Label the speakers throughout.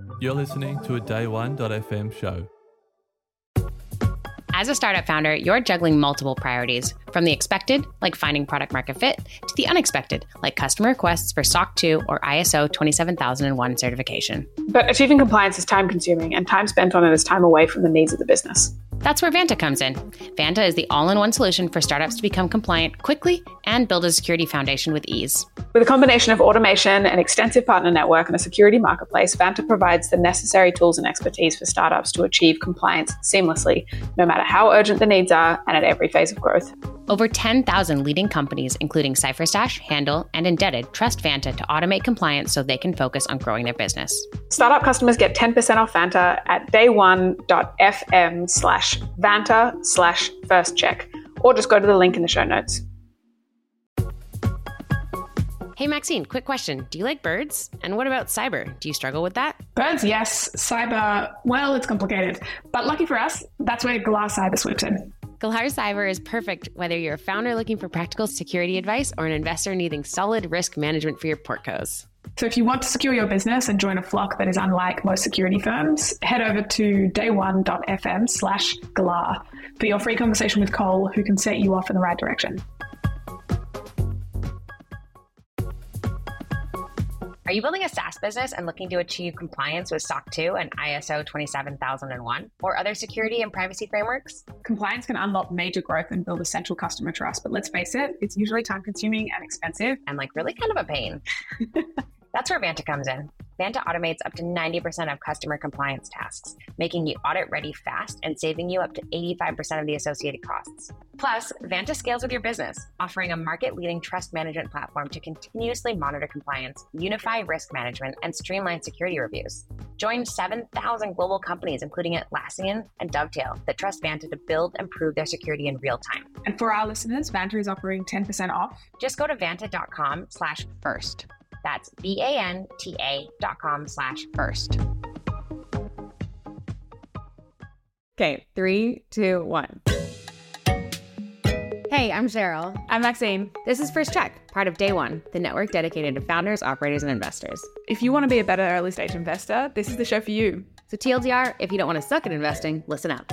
Speaker 1: You're listening to a Day1.fm show.
Speaker 2: As a startup founder, you're juggling multiple priorities, from the expected, like finding product market fit, to the unexpected, like customer requests for SOC 2 or ISO 27001 certification.
Speaker 3: But achieving compliance is time consuming, and time spent on it is time away from the needs of the business.
Speaker 2: That's where Vanta comes in. Vanta is the all-in-one solution for startups to become compliant quickly and build a security foundation with ease.
Speaker 3: With a combination of automation, an extensive partner network, and a security marketplace, Vanta provides the necessary tools and expertise for startups to achieve compliance seamlessly, no matter how urgent the needs are and at every phase of growth.
Speaker 2: Over 10,000 leading companies, including CipherStash, Handle, and Indebted, trust Vanta to automate compliance so they can focus on growing their business.
Speaker 3: Startup customers get 10% off Vanta at day1.fm/Vanta/firstcheck, or just go to the link in the show notes.
Speaker 2: Hey, Maxine, quick question. Do you like birds? And what about cyber? Do you struggle with that?
Speaker 4: Birds, yes. Cyber, well, it's complicated. But lucky for us, that's where Galar Cyber swoops in.
Speaker 2: Galar Cyber is perfect whether you're a founder looking for practical security advice or an investor needing solid risk management for your portcos.
Speaker 4: So if you want to secure your business and join a flock that is unlike most security firms, head over to day1.fm/Galar for your free conversation with Cole, who can set you off in the right direction.
Speaker 2: Are you building a SaaS business and looking to achieve compliance with SOC 2 and ISO 27001 or other security and privacy frameworks?
Speaker 4: Compliance can unlock major growth and build essential customer trust, but let's face it, it's usually time consuming and expensive.
Speaker 2: And really kind of a pain. That's where Vanta comes in. Vanta automates up to 90% of customer compliance tasks, making you audit ready fast and saving you up to 85% of the associated costs. Plus, Vanta scales with your business, offering a market-leading trust management platform to continuously monitor compliance, unify risk management, and streamline security reviews. Join 7,000 global companies, including Atlassian and Dovetail, that trust Vanta to build and prove their security in real time.
Speaker 4: And for our listeners, Vanta is offering 10% off.
Speaker 2: Just go to vanta.com/first. That's VANTA.com/first.
Speaker 5: Okay, 3, 2, 1. Hey, I'm Cheryl.
Speaker 6: I'm Maxine.
Speaker 5: This is First Check, part of Day One, the network dedicated to founders, operators, and investors.
Speaker 6: If you want to be a better early stage investor, this is the show for you.
Speaker 5: So TLDR, if you don't want to suck at investing, listen up.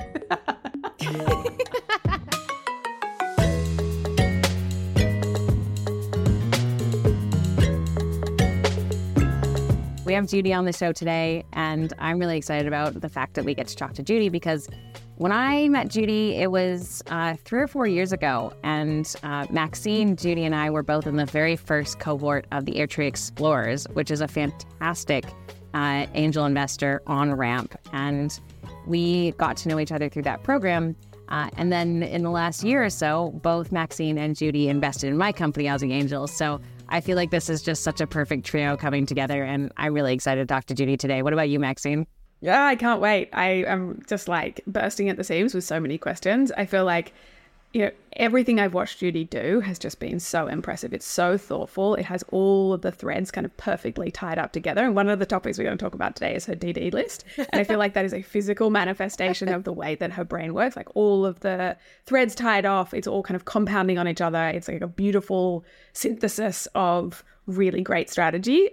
Speaker 5: We have Judy on the show today, and I'm really excited about the fact that we get to talk to Judy because when I met Judy, it was 3 or 4 years ago, and Maxine, Judy, and I were both in the very first cohort of the Airtree Explorers, which is a fantastic angel investor on-ramp, and we got to know each other through that program. And then in the last year or so, both Maxine and Judy invested in my company, Aussie Angels, so I feel like this is just such a perfect trio coming together, and I'm really excited to talk to Judy today. What about you, Maxine?
Speaker 6: Yeah, I can't wait. I am just bursting at the seams with so many questions. I feel like, everything I've watched Judy do has just been so impressive. It's so thoughtful. It has all of the threads kind of perfectly tied up together. And one of the topics we're going to talk about today is her DD list. And I feel like that is a physical manifestation of the way that her brain works. Like all of the threads tied off, it's all kind of compounding on each other. It's like a beautiful synthesis of really great strategy.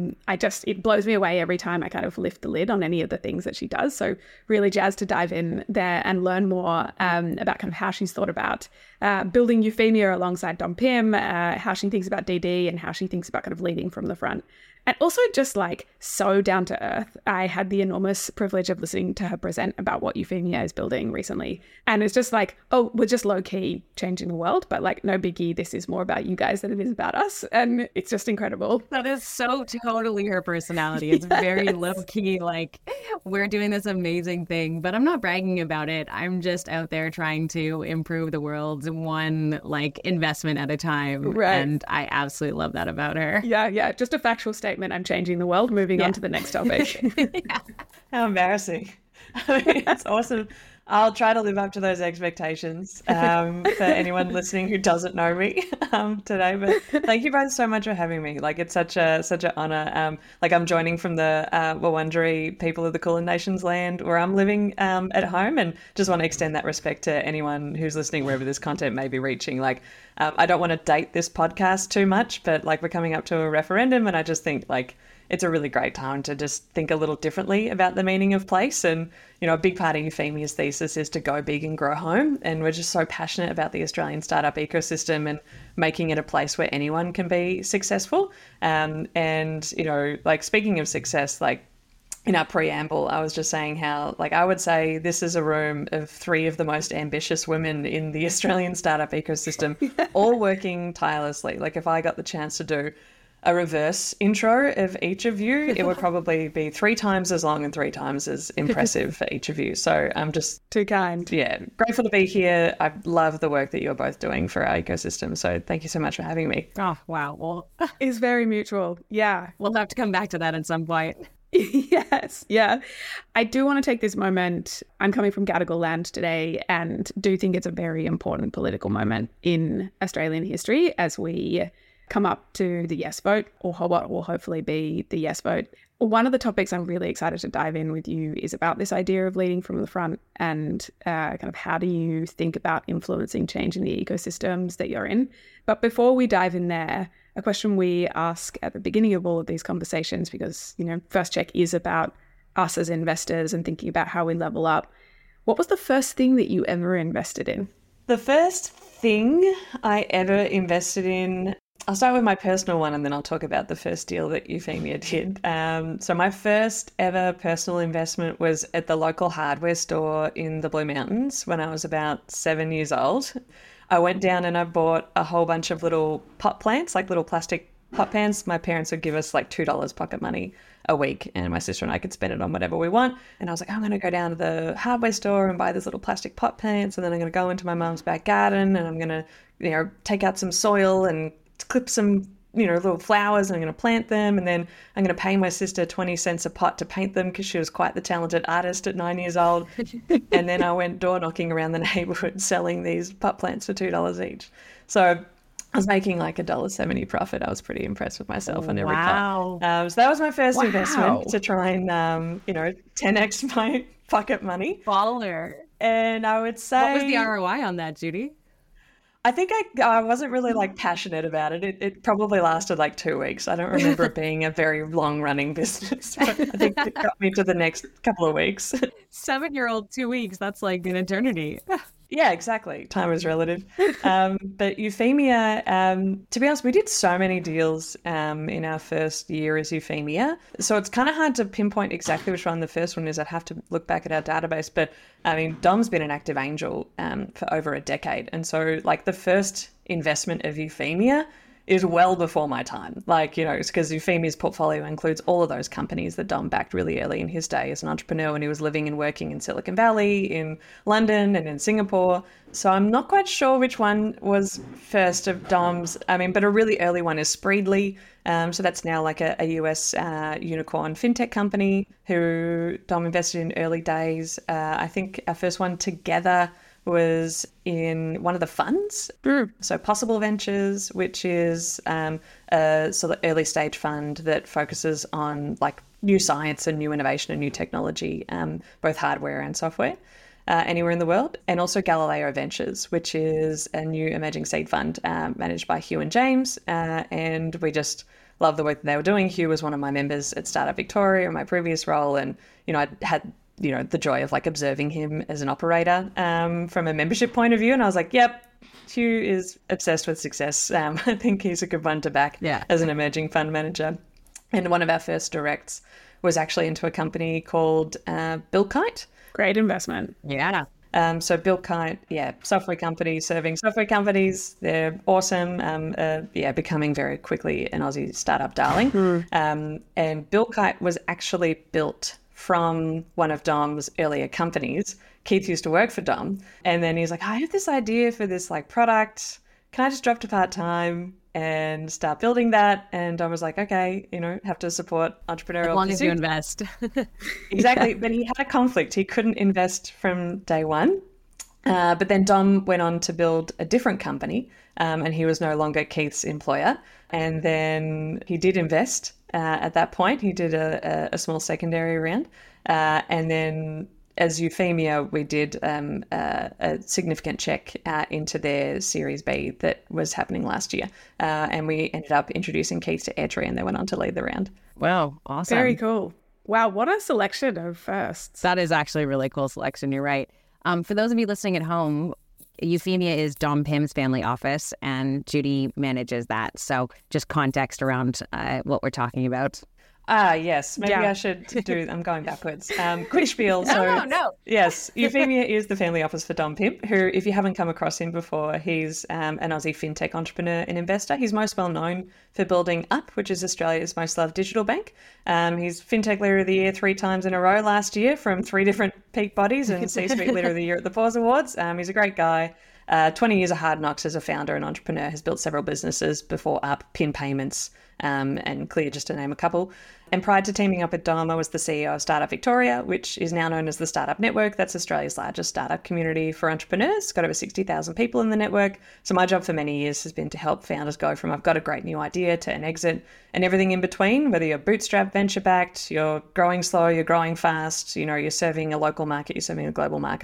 Speaker 6: It blows me away every time I kind of lift the lid on any of the things that she does. So really jazzed to dive in there and learn more about kind of how she's thought about building Euphemia alongside Dom Pim, how she thinks about DD and how she thinks about kind of leading from the front. And also just so down to earth. I had the enormous privilege of listening to her present about what Euphemia is building recently. And it's just we're just low key changing the world, but no biggie. This is more about you guys than it is about us. And it's just incredible.
Speaker 5: That is so totally her personality. It's very low key. We're doing this amazing thing, but I'm not bragging about it. I'm just out there trying to improve the world one investment at a time.
Speaker 6: Right.
Speaker 5: And I absolutely love that about her.
Speaker 6: Yeah. Just a factual statement. I'm changing the world. Moving on to the next topic.
Speaker 7: How embarrassing. It's awesome. I'll try to live up to those expectations for anyone listening who doesn't know me today. But thank you both so much for having me. It's such an honor. I'm joining from the Wurundjeri people of the Kulin Nations land where I'm living at home, and just want to extend that respect to anyone who's listening wherever this content may be reaching. I don't want to date this podcast too much, but we're coming up to a referendum, and I just think it's a really great time to just think a little differently about the meaning of place. And, you know, a big part of Euphemia's thesis is to go big and grow home. And we're just so passionate about the Australian startup ecosystem and making it a place where anyone can be successful. And, you know, like speaking of success, like in our preamble, I was just saying how, like, I would say this is a room of 3 of the most ambitious women in the Australian startup ecosystem, all working tirelessly. Like, if I got the chance to do a reverse intro of each of you, it would probably be 3 times as long and 3 times as impressive for each of you. So I'm just
Speaker 6: too kind.
Speaker 7: Yeah, grateful to be here. I love the work that you're both doing for our ecosystem. So thank you so much for having me.
Speaker 5: Oh, wow. Well,
Speaker 6: it's very mutual. Yeah.
Speaker 5: We'll have to come back to that at some point.
Speaker 6: Yes. Yeah. I do want to take this moment. I'm coming from Gadigal land today and do think it's a very important political moment in Australian history as we come up to the yes vote, or what will hopefully be the yes vote. One of the topics I'm really excited to dive in with you is about this idea of leading from the front and kind of how do you think about influencing change in the ecosystems that you're in. But before we dive in there, a question we ask at the beginning of all of these conversations, because, you know, First Check is about us as investors and thinking about how we level up. What was the first thing that you ever invested in?
Speaker 7: The first thing I ever invested in, I'll start with my personal one and then I'll talk about the first deal that Euphemia did. So my first ever personal investment was at the local hardware store in the Blue Mountains when I was about 7 years old. I went down and I bought a whole bunch of little pot plants, like little plastic pot pans. My parents would give us like $2 pocket money a week and my sister and I could spend it on whatever we want. And I was like, I'm going to go down to the hardware store and buy these little plastic pot plants, and then I'm going to go into my mum's back garden and I'm going to, you know, take out some soil and clip some, you know, little flowers, and I'm going to plant them, and then I'm going to pay my sister 20 cents a pot to paint them because she was quite the talented artist at 9 years old. And then I went door knocking around the neighborhood selling these pot plants for $2 each. So I was making like $1.70 profit. I was pretty impressed with myself on every pot. So that was my first investment to try and, you know, 10x my pocket money.
Speaker 5: Baller.
Speaker 7: And I would say...
Speaker 5: What was the ROI on that, Judy?
Speaker 7: I think I wasn't really like passionate about it. It probably lasted like 2 weeks. I don't remember it being a very long running business, but I think it got me to the next couple of weeks.
Speaker 5: 7-year-old, 2 weeks. That's like an eternity.
Speaker 7: Yeah, exactly. Time is relative. But Euphemia, to be honest, we did so many deals in our first year as Euphemia. So it's kind of hard to pinpoint exactly which one the first one is. I'd have to look back at our database. But I mean, Dom's been an active angel for over a decade. And so like the first investment of Euphemia is well before my time. Like, you know, it's because Euphemia's portfolio includes all of those companies that Dom backed really early in his day as an entrepreneur when he was living and working in Silicon Valley, in London and in Singapore. So I'm not quite sure which one was first of Dom's. I mean, but a really early one is Spreedly. So that's now like a US unicorn fintech company who Dom invested in early days. I think our first one together was in one of the funds. So Possible Ventures, which is a sort of early stage fund that focuses on like new science and new innovation and new technology, both hardware and software, anywhere in the world. And also Galileo Ventures, which is a new emerging seed fund managed by Hugh and James. And we just love the work that they were doing. Hugh was one of my members at Startup Victoria in my previous role. And, you know, I had the joy of like observing him as an operator from a membership point of view. And I was like, yep, Hugh is obsessed with success. I think he's a good one to back as an emerging fund manager. And one of our first directs was actually into a company called BuildKite.
Speaker 6: Great investment.
Speaker 5: Yeah.
Speaker 7: So BuildKite, software company serving software companies. They're awesome. Becoming very quickly an Aussie startup darling. And BuildKite was actually built from one of Dom's earlier companies. Keith used to work for Dom. And then he's like, I have this idea for this like product. Can I just drop to part-time and start building that? And Dom was like, okay, you know, have to support entrepreneurial
Speaker 5: as long
Speaker 7: pursuit.
Speaker 5: As you invest.
Speaker 7: Exactly. But he had a conflict. He couldn't invest from day one. But then Dom went on to build a different company and he was no longer Keith's employer. And then he did invest at that point. He did a small secondary round. And then as Euphemia, we did a significant check into their Series B that was happening last year. And we ended up introducing Keith to Airtree and they went on to lead the round.
Speaker 5: Wow, awesome.
Speaker 6: Very cool. Wow, what a selection of firsts.
Speaker 5: That is actually a really cool selection. You're right. For those of you listening at home, Euphemia is Dom Pim's family office, and Judy manages that. So just context around what we're talking about.
Speaker 7: Yes. Maybe I should do, I'm going backwards. Quick spiel.
Speaker 2: No.
Speaker 7: Yes, Euphemia is the family office for Dom Pimp, who, if you haven't come across him before, he's an Aussie fintech entrepreneur and investor. He's most well known for building Up, which is Australia's most loved digital bank. He's Fintech Leader of the Year 3 times in a row last year from 3 different peak bodies, and C-Suite Leader of the Year at the Pause Awards. He's a great guy. 20 years of hard knocks as a founder and entrepreneur, has built several businesses before Up, Pin Payments, and Clear, just to name a couple. And prior to teaming up with Dom, I was the CEO of Startup Victoria, which is now known as the Startup Network. That's Australia's largest startup community for entrepreneurs. Got over 60,000 people in the network. So my job for many years has been to help founders go from I've got a great new idea to an exit and everything in between, whether you're bootstrap, venture-backed, you're growing slow, you're growing fast, you're serving a local market, you're serving a global market.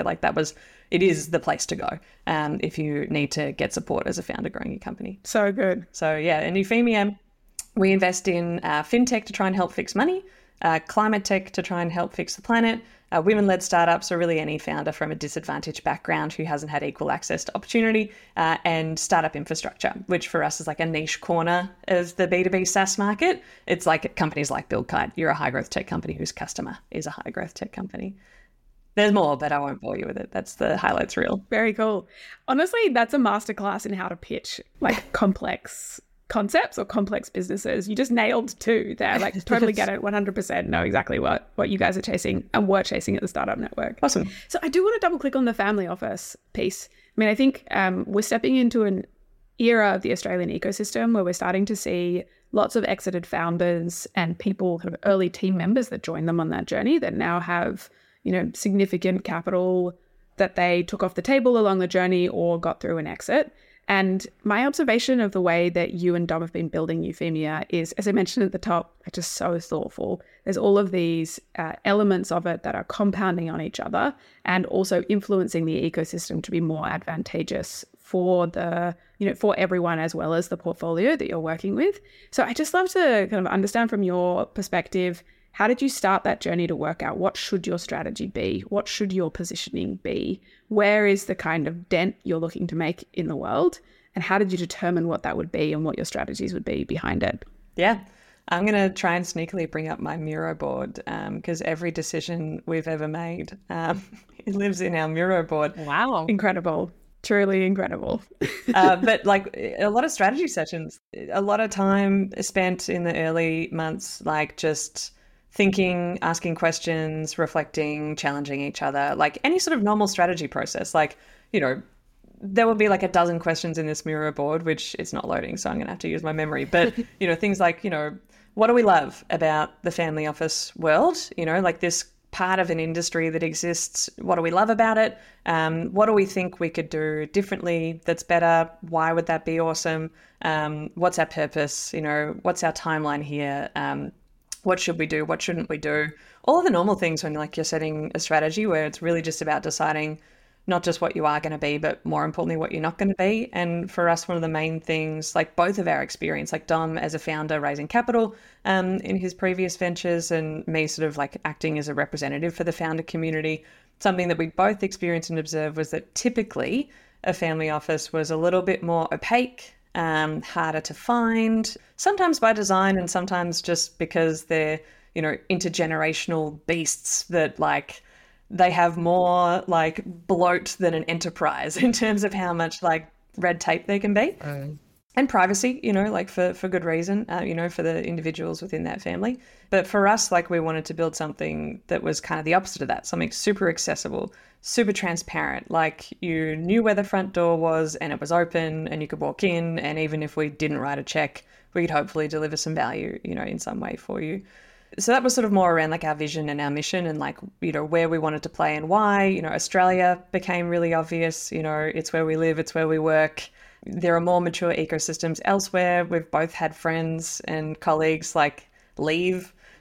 Speaker 7: It is the place to go if you need to get support as a founder growing your company.
Speaker 6: So good.
Speaker 7: So yeah, and Euphemia, we invest in fintech to try and help fix money, climate tech to try and help fix the planet, women-led startups, or really any founder from a disadvantaged background who hasn't had equal access to opportunity, and startup infrastructure, which for us is like a niche corner of the B2B SaaS market. It's like companies like BuildKite. You're a high-growth tech company whose customer is a high-growth tech company. There's more, but I won't bore you with it. That's the highlights reel.
Speaker 6: Very cool. Honestly, that's a masterclass in how to pitch like complex concepts or complex businesses. You just nailed 2 there. Like totally get it, 100% know exactly what you guys are chasing and were chasing at the Startup Network.
Speaker 7: Awesome.
Speaker 6: So I do want to double click on the family office piece. I mean, I think we're stepping into an era of the Australian ecosystem where we're starting to see lots of exited founders and people, kind of early team members that join them on that journey that now have significant capital that they took off the table along the journey or got through an exit. And my observation of the way that you and Dom have been building Euphemia is, as I mentioned at the top, just so thoughtful. There's all of these elements of it that are compounding on each other and also influencing the ecosystem to be more advantageous for for everyone as well as the portfolio that you're working with. So I just love to kind of understand from your perspective, how did you start that journey to work out what should your strategy be? What should your positioning be? Where is the kind of dent you're looking to make in the world? And how did you determine what that would be and what your strategies would be behind it?
Speaker 7: Yeah, I'm going to try and sneakily bring up my Miro board because every decision we've ever made, it lives in our Miro board.
Speaker 5: Wow.
Speaker 6: Incredible. Truly incredible.
Speaker 7: But like a lot of strategy sessions, a lot of time spent in the early months, like just thinking, asking questions, reflecting, challenging each other, like any sort of normal strategy process. Like, there will be like a dozen questions in this Miro board, which it's not loading, so I'm going to have to use my memory. But, things like, what do we love about the family office world? Like this part of an industry that exists. What do we love about it? What do we think we could do differently that's better? Why would that be awesome? What's our purpose? What's our timeline here? What should we do? What shouldn't we do? All of the normal things when you're setting a strategy where it's really just about deciding not just what you are going to be, but more importantly, what you're not going to be. And for us, one of the main things, like both of our experience, like Dom as a founder raising capital in his previous ventures and me sort of like acting as a representative for the founder community, something that we both experienced and observed was that typically a family office was a little bit more opaque, harder to find, sometimes by design and sometimes just because they're, intergenerational beasts that like they have more like bloat than an enterprise in terms of how much like red tape there can be. And privacy, like for good reason, for the individuals within that family. But for us, like we wanted to build something that was kind of the opposite of that, something super accessible, super transparent, like you knew where the front door was and it was open and you could walk in. And even if we didn't write a check, we could hopefully deliver some value, in some way for you. So that was sort of more around like our vision and our mission and like, where we wanted to play and why. Australia became really obvious, it's where we live, it's where we work. There are more mature ecosystems elsewhere. We've both had friends and colleagues like leave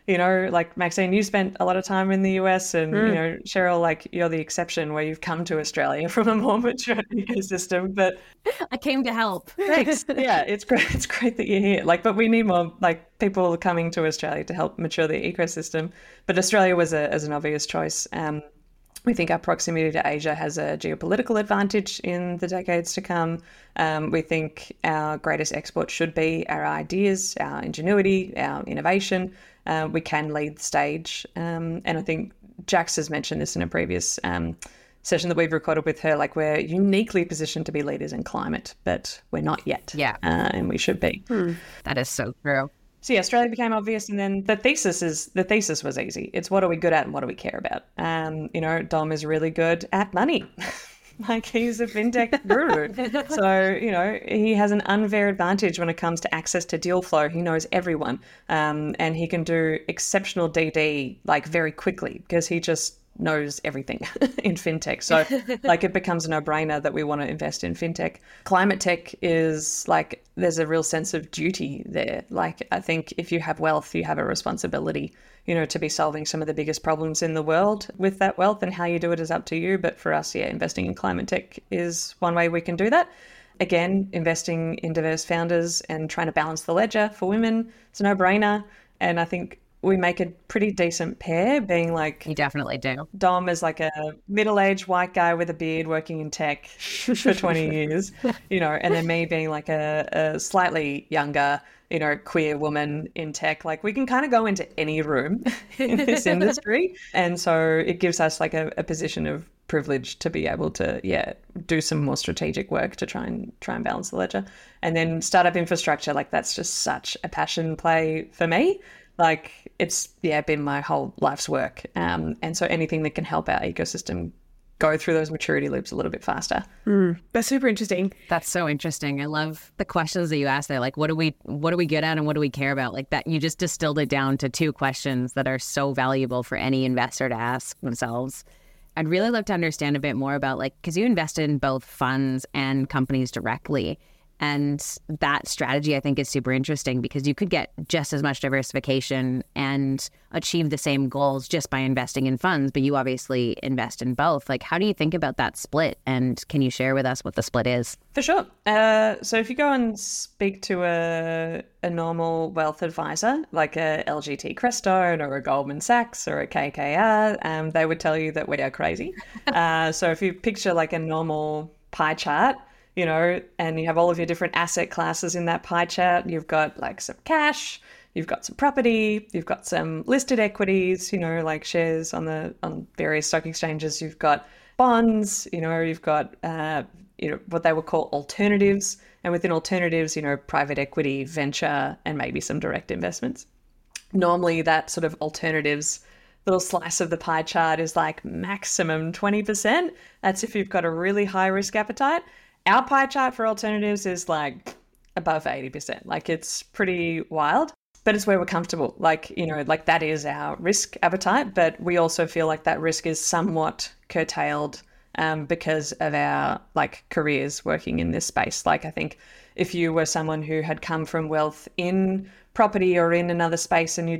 Speaker 7: You know, like Maxine, you spent a lot of time in the US, and you know, Cheryl, like you're the exception where you've come to Australia from a more mature ecosystem. But
Speaker 5: I came to help.
Speaker 7: thanks. Yeah, it's great. It's great that you're here. Like, but we need more like people coming to Australia to help mature the ecosystem. But Australia was an obvious choice. We think our proximity to Asia has a geopolitical advantage in the decades to come. We think our greatest export should be our ideas, our ingenuity, our innovation. We can lead the stage. And I think Jax has mentioned this in a previous session that we've recorded with her, like we're uniquely positioned to be leaders in climate, but we're not yet.
Speaker 5: Yeah.
Speaker 7: And we should be.
Speaker 5: That is so true.
Speaker 7: So yeah, Australia became obvious, and then the thesis was easy. It's what are we good at and what do we care about? You know, Dom is really good at money. Like he's a fintech guru. So, you know, he has an unfair advantage when it comes to access to deal flow. He knows everyone. And he can do exceptional DD like very quickly because he just knows everything in fintech. So like it becomes a no-brainer that we want to invest in fintech. Climate tech is like there's a real sense of duty there. Like I think if you have wealth, you have a responsibility, you know, to be solving some of the biggest problems in the world with that wealth, and how you do it is up to you. But for us, yeah, investing in climate tech is one way we can do that. Again, investing in diverse founders and trying to balance the ledger for women, it's a no-brainer. And I think we make a pretty decent pair, being like...
Speaker 5: You definitely do.
Speaker 7: Dom is like a middle-aged white guy with a beard working in tech for 20 years, you know, and then me being like a slightly younger, you know, queer woman in tech. Like we can kind of go into any room in this industry. And so it gives us like a position of privilege to be able to, yeah, do some more strategic work to try and balance the ledger. And then startup infrastructure, like that's just such a passion play for me. Like it's, yeah, been my whole life's work. And so anything that can help our ecosystem go through those maturity loops a little bit faster.
Speaker 6: That's super interesting.
Speaker 5: That's so interesting. I love the questions that you asked there. Like, what do we good at and what do we care about? Like that, you just distilled it down to 2 questions that are so valuable for any investor to ask themselves. I'd really love to understand a bit more about like, because you invested in both funds and companies directly. And that strategy, I think, is super interesting because you could get just as much diversification and achieve the same goals just by investing in funds, but you obviously invest in both. Like, how do you think about that split? And can you share with us what the split is?
Speaker 7: For sure. So if you go and speak to a normal wealth advisor, like a LGT Crestone or a Goldman Sachs or a KKR, they would tell you that we are crazy. So if you picture like a normal pie chart, you know, and you have all of your different asset classes in that pie chart. You've got like some cash, you've got some property, you've got some listed equities, you know, like shares on various stock exchanges. You've got bonds, you know, you've got, you know, what they would call alternatives. And within alternatives, you know, private equity, venture, and maybe some direct investments. Normally that sort of alternatives little slice of the pie chart is like maximum 20%. That's if you've got a really high risk appetite. Our pie chart for alternatives is like above 80%. Like it's pretty wild, but it's where we're comfortable. Like, you know, like that is our risk appetite, but we also feel like that risk is somewhat curtailed because of our like careers working in this space. Like I think if you were someone who had come from wealth in property or in another space and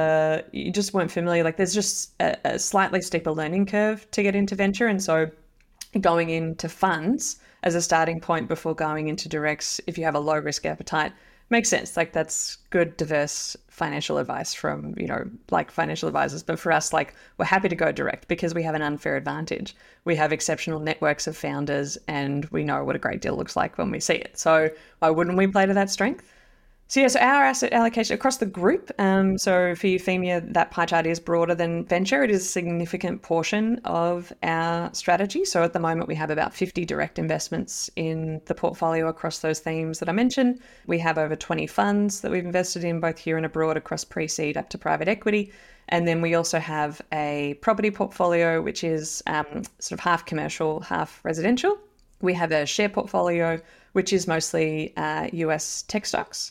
Speaker 7: you just weren't familiar, like there's just a slightly steeper learning curve to get into venture. And so going into funds as a starting point before going into directs, if you have a low risk appetite, makes sense. Like that's good, diverse financial advice from, you know, like financial advisors. But for us, like we're happy to go direct because we have an unfair advantage. We have exceptional networks of founders and we know what a great deal looks like when we see it. So why wouldn't we play to that strength? So yeah, so our asset allocation across the group, so for Euphemia, that pie chart is broader than venture. It is a significant portion of our strategy. So at the moment, we have about 50 direct investments in the portfolio across those themes that I mentioned. We have over 20 funds that we've invested in both here and abroad across pre-seed up to private equity. And then we also have a property portfolio, which is sort of half commercial, half residential. We have a share portfolio, which is mostly US tech stocks.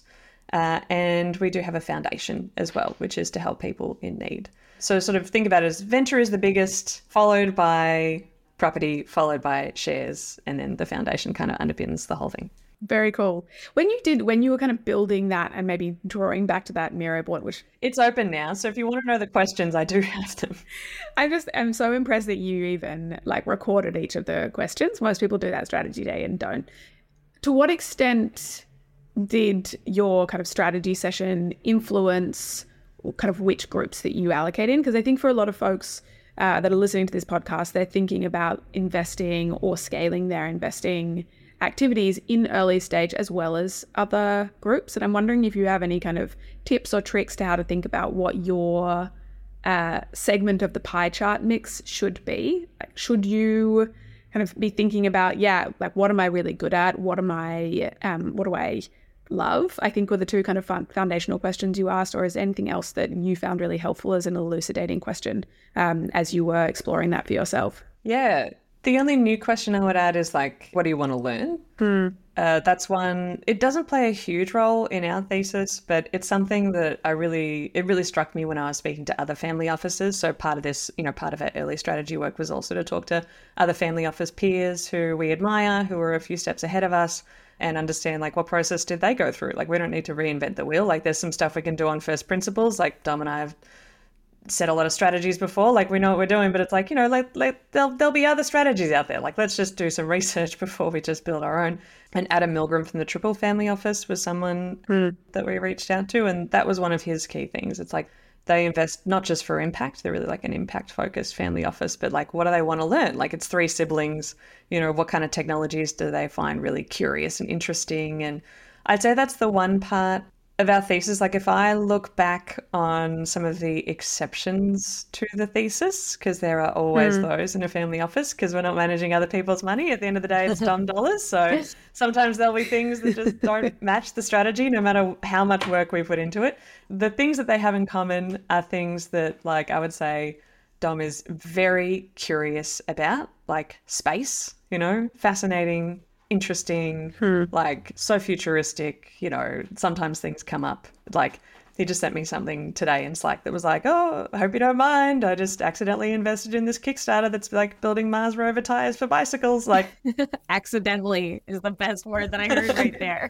Speaker 7: And we do have a foundation as well, which is to help people in need. So sort of think about it as venture is the biggest, followed by property, followed by shares, and then the foundation kind of underpins the whole thing.
Speaker 6: Very cool. When you were kind of building that and maybe drawing back to that Miro board, which
Speaker 7: it's open now, so if you want to know the questions, I do have them.
Speaker 6: I just am so impressed that you even like recorded each of the questions. Most people do that strategy day and don't. To what extent did your kind of strategy session influence kind of which groups that you allocate in? Because I think for a lot of folks that are listening to this podcast, they're thinking about investing or scaling their investing activities in early stage as well as other groups. And I'm wondering if you have any kind of tips or tricks to how to think about what your segment of the pie chart mix should be. Like, should you kind of be thinking about, like what am I really good at? What do I love? I think were the two kind of foundational questions you asked, or is there anything else that you found really helpful as an elucidating question as you were exploring that for yourself?
Speaker 7: Yeah. The only new question I would add is like, what do you want to learn? That's one. It doesn't play a huge role in our thesis, but it's something that it really struck me when I was speaking to other family offices. So part of this, part of our early strategy work was also to talk to other family office peers who we admire, who are a few steps ahead of us, and understand like what process did they go through. Like we don't need to reinvent the wheel. Like there's some stuff we can do on first principles. Like Dom and I have said a lot of strategies before, like we know what we're doing, but it's like, there'll be other strategies out there. Like let's just do some research before we just build our own. And Adam Milgram from the Triple Family Office was someone that we reached out to, and that was one of his key things. It's like they invest not just for impact, they're really like an impact focused family office, but like what do they want to learn? Like it's 3 siblings, what kind of technologies do they find really curious and interesting? And I'd say that's the one part of our thesis. Like if I look back on some of the exceptions to the thesis, because there are always those in a family office, because we're not managing other people's money. At the end of the day, it's Dom dollars. So sometimes there'll be things that just don't match the strategy, no matter how much work we put into it. The things that they have in common are things that, like, I would say Dom is very curious about, like space, fascinating, interesting, like so futuristic, sometimes things come up. Like he just sent me something today in Slack that was like, oh, I hope you don't mind, I just accidentally invested in this Kickstarter that's like building Mars rover tires for bicycles. Like
Speaker 5: accidentally is the best word that I heard right there.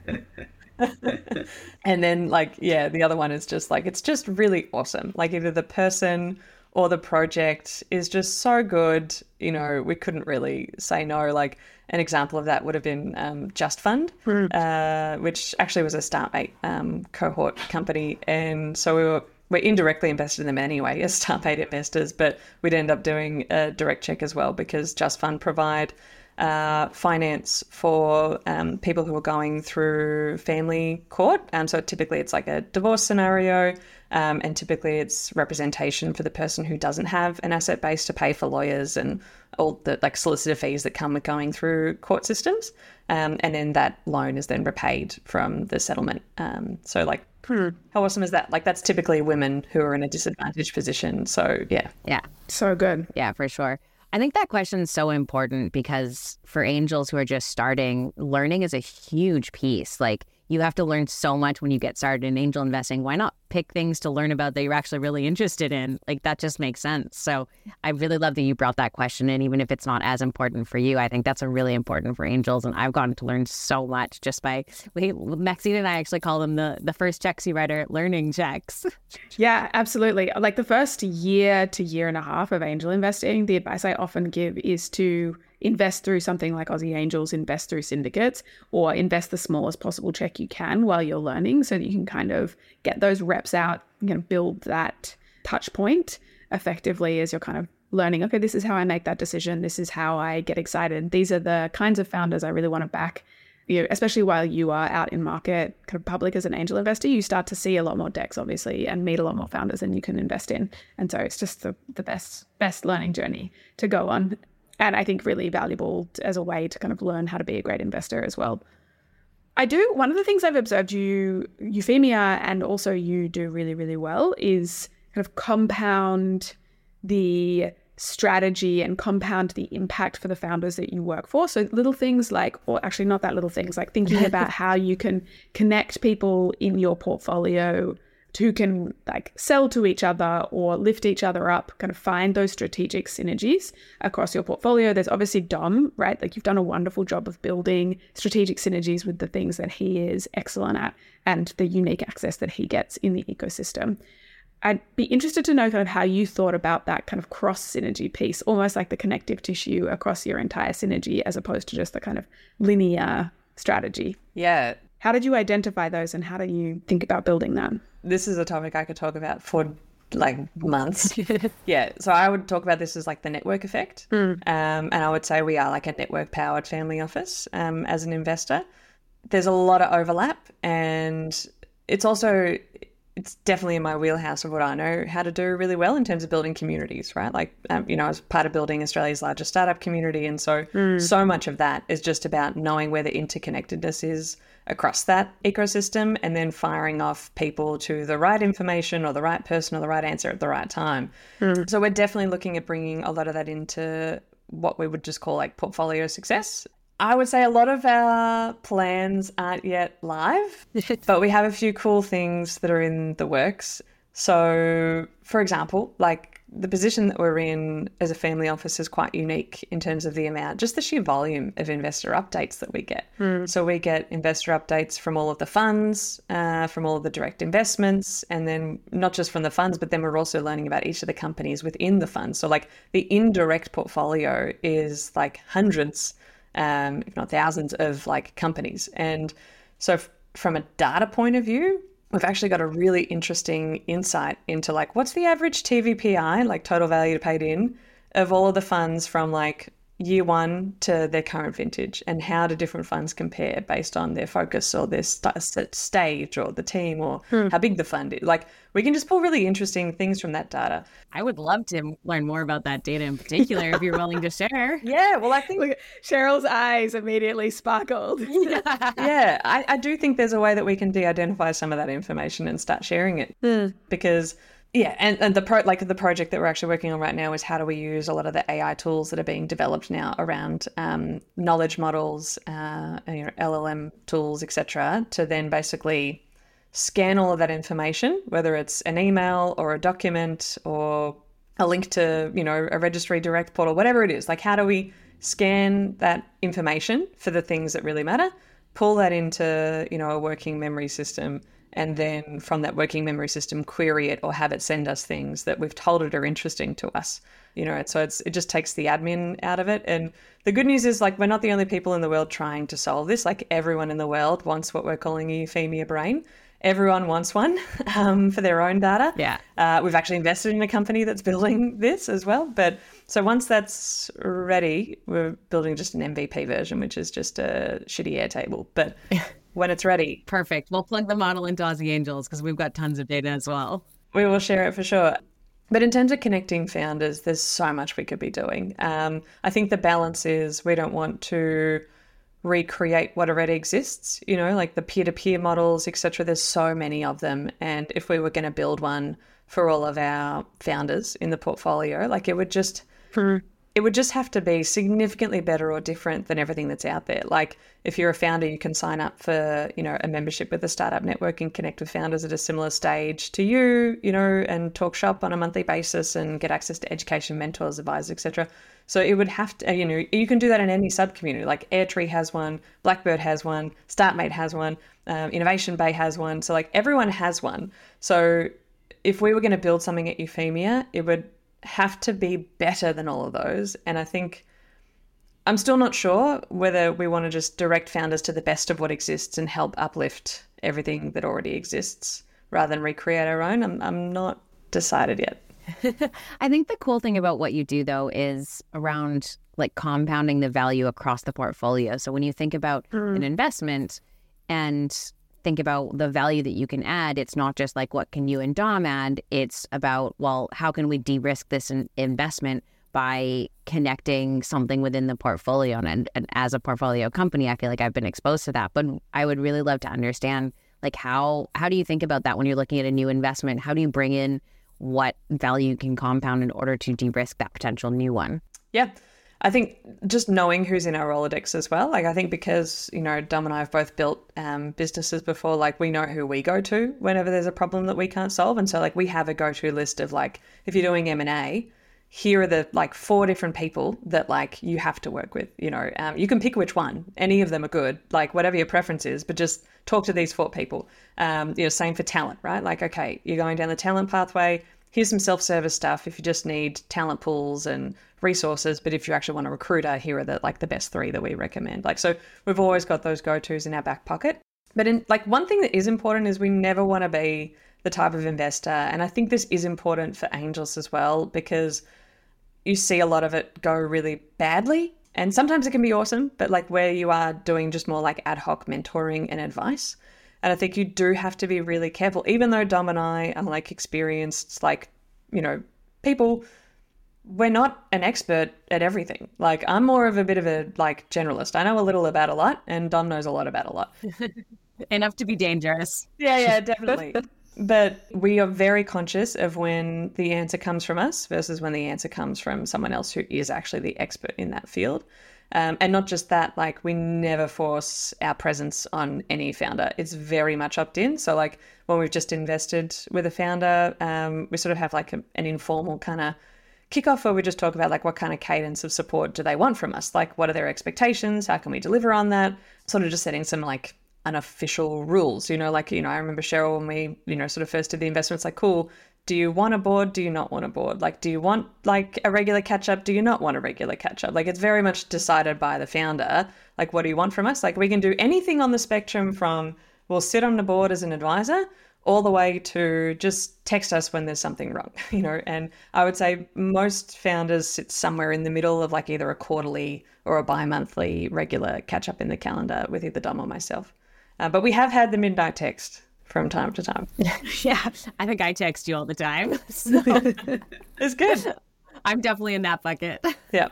Speaker 7: And then the other one is just like, it's just really awesome. Like either the person or the project is just so good, we couldn't really say no. Like an example of that would have been Just Fund, which actually was a StartMate cohort company. And so we're indirectly invested in them anyway as StartMate investors, but we'd end up doing a direct check as well, because Just Fund provide finance for people who are going through family court. So typically it's like a divorce scenario, and typically it's representation for the person who doesn't have an asset base to pay for lawyers and all the like solicitor fees that come with going through court systems. And then that loan is then repaid from the settlement. So like, how awesome is that? Like that's typically women who are in a disadvantaged position. So yeah.
Speaker 5: Yeah.
Speaker 6: So good.
Speaker 5: Yeah, for sure. I think that question is so important because for angels who are just starting, learning is a huge piece. Like you have to learn so much when you get started in angel investing. Why not pick things to learn about that you're actually really interested in? Like that just makes sense. So I really love that you brought that question in, even if it's not as important for you. I think that's a really important for angels. And I've gotten to learn so much just by, Maxine and I actually call them the first checks you write are learning checks.
Speaker 6: Yeah, absolutely. Like the first year to year and a half of angel investing, the advice I often give is to invest through something like Aussie Angels, invest through syndicates, or invest the smallest possible check you can while you're learning so that you can kind of get those reps out, build that touch point effectively as you're kind of learning, okay, this is how I make that decision. This is how I get excited. These are the kinds of founders I really want to back. Especially while you are out in market, kind of public as an angel investor, you start to see a lot more decks, obviously, and meet a lot more founders than you can invest in. And so it's just the best learning journey to go on. And I think really valuable as a way to kind of learn how to be a great investor as well. One of the things I've observed Euphemia, and also you do really, really well is kind of compound the strategy and compound the impact for the founders that you work for. So little things like, or actually not that little things, like thinking about how you can connect people in your portfolio who can like sell to each other or lift each other up, kind of find those strategic synergies across your portfolio. There's obviously Dom, right? Like you've done a wonderful job of building strategic synergies with the things that he is excellent at and the unique access that he gets in the ecosystem. I'd be interested to know kind of how you thought about that kind of cross synergy piece, almost like the connective tissue across your entire synergy as opposed to just the kind of linear strategy.
Speaker 7: Yeah.
Speaker 6: How did you identify those and how do you think about building that?
Speaker 7: This is a topic I could talk about for like months. Yeah. So I would talk about this as like the network effect. And I would say we are like a network powered family office as an investor. There's a lot of overlap and it's definitely in my wheelhouse of what I know how to do really well in terms of building communities, right? Like, I was part of building Australia's largest startup community. And so much of that is just about knowing where the interconnectedness is across that ecosystem and then firing off people to the right information or the right person or the right answer at the right time. So we're definitely looking at bringing a lot of that into what we would just call like portfolio success. I would say a lot of our plans aren't yet live, but we have a few cool things that are in the works. So, for example, like the position that we're in as a family office is quite unique in terms of the amount, just the sheer volume of investor updates that we get. So we get investor updates from all of the funds, from all of the direct investments, and then not just from the funds, but then we're also learning about each of the companies within the funds. So like the indirect portfolio is like hundreds, if not thousands of like companies. And so from a data point of view, we've actually got a really interesting insight into like what's the average TVPI, like total value paid in, of all of the funds from like year one to their current vintage, and how do different funds compare based on their focus or their stage or the team or how big the fund is. Like we can just pull really interesting things from that data.
Speaker 5: I would love to learn more about that data in particular if you're willing to share.
Speaker 7: Yeah, well, I think
Speaker 6: Look, Cheryl's eyes immediately sparkled.
Speaker 7: yeah, I do think there's a way that we can de-identify some of that information and start sharing it because and the project that we're actually working on right now is how do we use a lot of the AI tools that are being developed now around knowledge models, LLM tools, etc., to then basically scan all of that information, whether it's an email or a document or a link to, a registry direct portal, whatever it is. Like, how do we scan that information for the things that really matter, pull that into, a working memory system, and then from that working memory system, query it or have it send us things that we've told it are interesting to us. So it just takes the admin out of it. And the good news is, like, we're not the only people in the world trying to solve this. Like, everyone in the world wants what we're calling a Euphemia brain. Everyone wants one for their own data.
Speaker 5: Yeah.
Speaker 7: We've actually invested in a company that's building this as well. But so once that's ready, we're building just an MVP version, which is just a shitty Airtable. But when it's ready.
Speaker 5: Perfect. We'll plug the model into Aussie Angels because we've got tons of data as well.
Speaker 7: We will share it for sure. But in terms of connecting founders, there's so much we could be doing. I think the balance is we don't want to recreate what already exists, like the peer-to-peer models, etc. There's so many of them. And if we were going to build one for all of our founders in the portfolio, like it would just have to be significantly better or different than everything that's out there. Like if you're a founder, you can sign up for, a membership with the Startup Network and connect with founders at a similar stage to you, and talk shop on a monthly basis and get access to education, mentors, advisors, etc. So it would have to, you can do that in any sub-community. Like Airtree has one, Blackbird has one, StartMate has one, Innovation Bay has one. So like everyone has one. So if we were going to build something at Euphemia, it would have to be better than all of those. And I think I'm still not sure whether we want to just direct founders to the best of what exists and help uplift everything that already exists rather than recreate our own. I'm not decided yet.
Speaker 5: I think the cool thing about what you do, though, is around like compounding the value across the portfolio. So when you think about an investment and think about the value that you can add, it's not just like what can you and Dom add, it's about, well, how can we de-risk this investment by connecting something within the portfolio. And as a portfolio company, I feel like I've been exposed to that. But I would really love to understand, like, how do you think about that when you're looking at a new investment? How do you bring in what value you can compound in order to de-risk that potential new one?
Speaker 7: Yeah. I think just knowing who's in our Rolodex as well. Like, I think because, Dom and I have both built businesses before, like, we know who we go to whenever there's a problem that we can't solve. And so, like, we have a go-to list of, like, if you're doing M&A, here are the, like, 4 different people that, like, you have to work with, you can pick which one. Any of them are good, like, whatever your preference is, but just talk to these 4 people. Same for talent, right? Like, okay, you're going down the talent pathway. Here's some self-service stuff if you just need talent pools and resources. But if you actually want a recruiter, here are the best 3 that we recommend. Like, so we've always got those go-tos in our back pocket. But one thing that is important is we never want to be the type of investor. And I think this is important for angels as well, because you see a lot of it go really badly. And sometimes it can be awesome, but like where you are doing just more like ad hoc mentoring and advice. And I think you do have to be really careful, even though Dom and I are like experienced, people, we're not an expert at everything. Like, I'm more of a bit of a like generalist. I know a little about a lot, and Dom knows a lot about a lot.
Speaker 5: Enough to be dangerous.
Speaker 7: Yeah, definitely. But we are very conscious of when the answer comes from us versus when the answer comes from someone else who is actually the expert in that field. And not just that, like, we never force our presence on any founder. It's very much opt-in. So like when we've just invested with a founder, we sort of have like an informal kind of kickoff where we just talk about like what kind of cadence of support do they want from us? Like, what are their expectations? How can we deliver on that? Sort of just setting some like unofficial rules, I remember Cheryl when we, sort of first did the investments, like, cool, do you want a board? Do you not want a board? Like, do you want like a regular catch up? Do you not want a regular catch up? Like, it's very much decided by the founder. Like, what do you want from us? Like, we can do anything on the spectrum from we'll sit on the board as an advisor all the way to just text us when there's something wrong, and I would say most founders sit somewhere in the middle of like either a quarterly or a bi-monthly regular catch up in the calendar with either Dom or myself. But we have had the midnight text from time to time.
Speaker 5: Yeah, I think I text you all the time. So
Speaker 7: it's good.
Speaker 5: I'm definitely in that bucket.
Speaker 7: Yeah.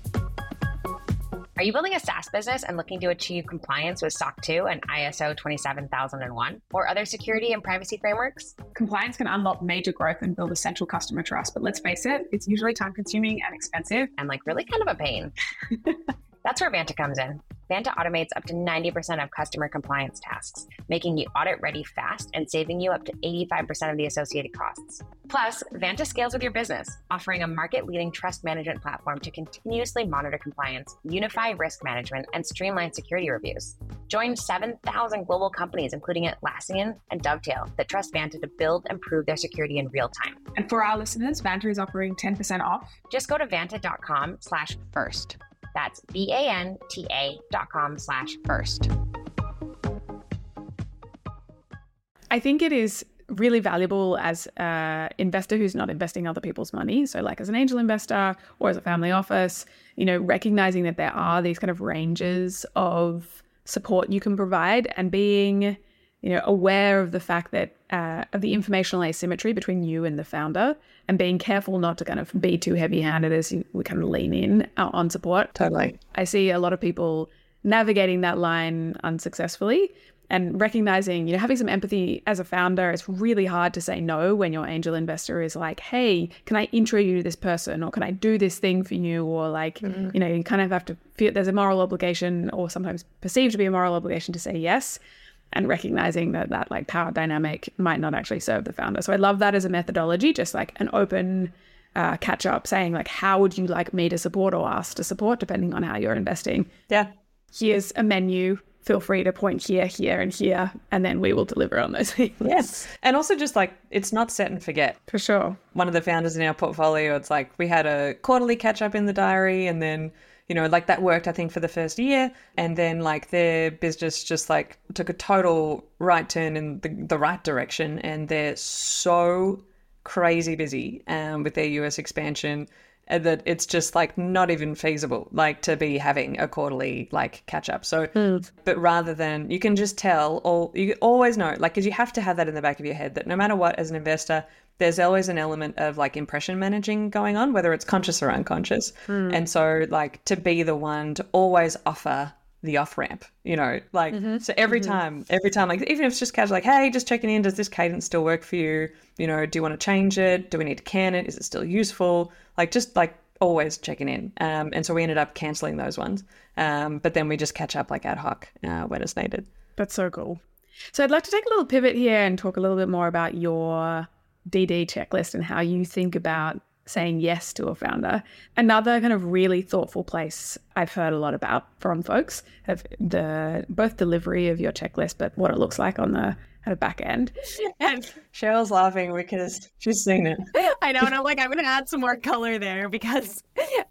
Speaker 2: Are you building a SaaS business and looking to achieve compliance with SOC 2 and ISO 27001 or other security and privacy frameworks?
Speaker 4: Compliance can unlock major growth and build essential customer trust, but let's face it, it's usually time-consuming and expensive.
Speaker 2: And like really kind of a pain. That's where Vanta comes in. Vanta automates up to 90% of customer compliance tasks, making you audit ready fast and saving you up to 85% of the associated costs. Plus, Vanta scales with your business, offering a market-leading trust management platform to continuously monitor compliance, unify risk management, and streamline security reviews. Join 7,000 global companies, including Atlassian and Dovetail, that trust Vanta to build and prove their security in real time.
Speaker 4: And for our listeners, Vanta is offering 10% off.
Speaker 2: Just go to vanta.com/first. That's VANTA.com/first.
Speaker 6: I think it is really valuable as an investor who's not investing other people's money. So like as an angel investor or as a family office, recognizing that there are these kind of ranges of support you can provide and being, aware of the fact that of the informational asymmetry between you and the founder and being careful not to kind of be too heavy-handed as we kind of lean in on support.
Speaker 7: Totally.
Speaker 6: I see a lot of people navigating that line unsuccessfully and recognizing, having some empathy as a founder. It's really hard to say no when your angel investor is like, hey, can I intro you to this person, or can I do this thing for you? Or like, you kind of have to feel there's a moral obligation, or sometimes perceived to be a moral obligation, to say yes, and recognizing that like power dynamic might not actually serve the founder. So I love that as a methodology, just like an open catch up, saying like, how would you like me to support or ask to support, depending on how you're investing.
Speaker 7: Yeah.
Speaker 6: Here's a menu. Feel free to point here, here, and here, and then we will deliver on those things.
Speaker 7: Yes. And also just like, it's not set and forget.
Speaker 6: For sure.
Speaker 7: One of the founders in our portfolio, it's like we had a quarterly catch up in the diary, and then, like that worked, I think, for the first year. And then like their business just like took a total right turn in the right direction. And they're so crazy busy with their US expansion that it's just like not even feasible like to be having a quarterly like catch up. So but rather than, you can just tell, or you always know, like, because you have to have that in the back of your head that no matter what, as an investor, there's always an element of like impression managing going on, whether it's conscious or unconscious. And so like to be the one to always offer the off ramp, like, so every time, like, even if it's just casual, like, hey, just checking in, does this cadence still work for you? Do you want to change it? Do we need to can it? Is it still useful? Like, just like always checking in. And so we ended up cancelling those ones. But then we just catch up like ad hoc when it's needed.
Speaker 6: That's so cool. So I'd like to take a little pivot here and talk a little bit more about your DD checklist and how you think about saying yes to a founder. Another kind of really thoughtful place I've heard a lot about from folks of the both delivery of your checklist, but what it looks like on the back end.
Speaker 7: And Cheryl's laughing because she's seen it.
Speaker 5: I know, and I'm like, I'm going to add some more color there because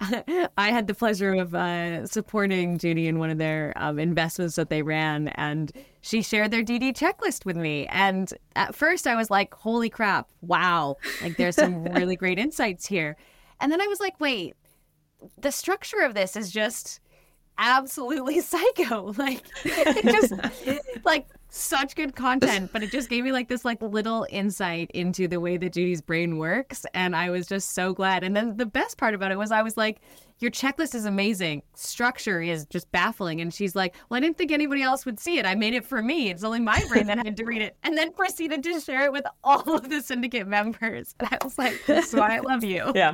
Speaker 5: I had the pleasure of supporting Judy in one of their investments that they ran, and she shared their DD checklist with me. And at first I was like, holy crap, wow, like there's some really great insights here. And then I was like, wait, the structure of this is just absolutely psycho. Like, it just, like, such good content, but it just gave me like this like little insight into the way that Judy's brain works, and I was just so glad. And then the best part about it was I was like, your checklist is amazing, structure is just baffling. And she's like, well, I didn't think anybody else would see it, I made it for me, it's only my brain that had to read it, and then proceeded to share it with all of the syndicate members. And I was like, that's why I love you.
Speaker 7: Yeah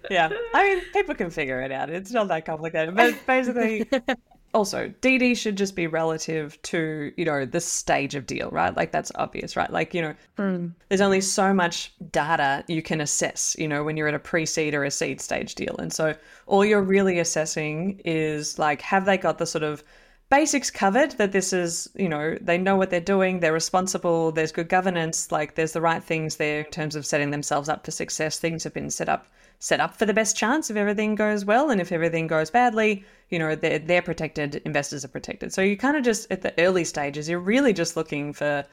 Speaker 7: I mean, people can figure it out, it's not that complicated. But basically also, DD should just be relative to, you know, the stage of deal, right? Like, that's obvious, right? Like, you know, there's only so much data you can assess, you know, when you're at a pre-seed or a seed stage deal. And so all you're really assessing is, like, have they got the sort of basics covered, that this is, you know, they know what they're doing, they're responsible, there's good governance, like there's the right things there in terms of setting themselves up for success. Things have been set up for the best chance if everything goes well, and if everything goes badly, you know, they're protected, investors are protected. So you kind of just, at the early stages, you're really just looking for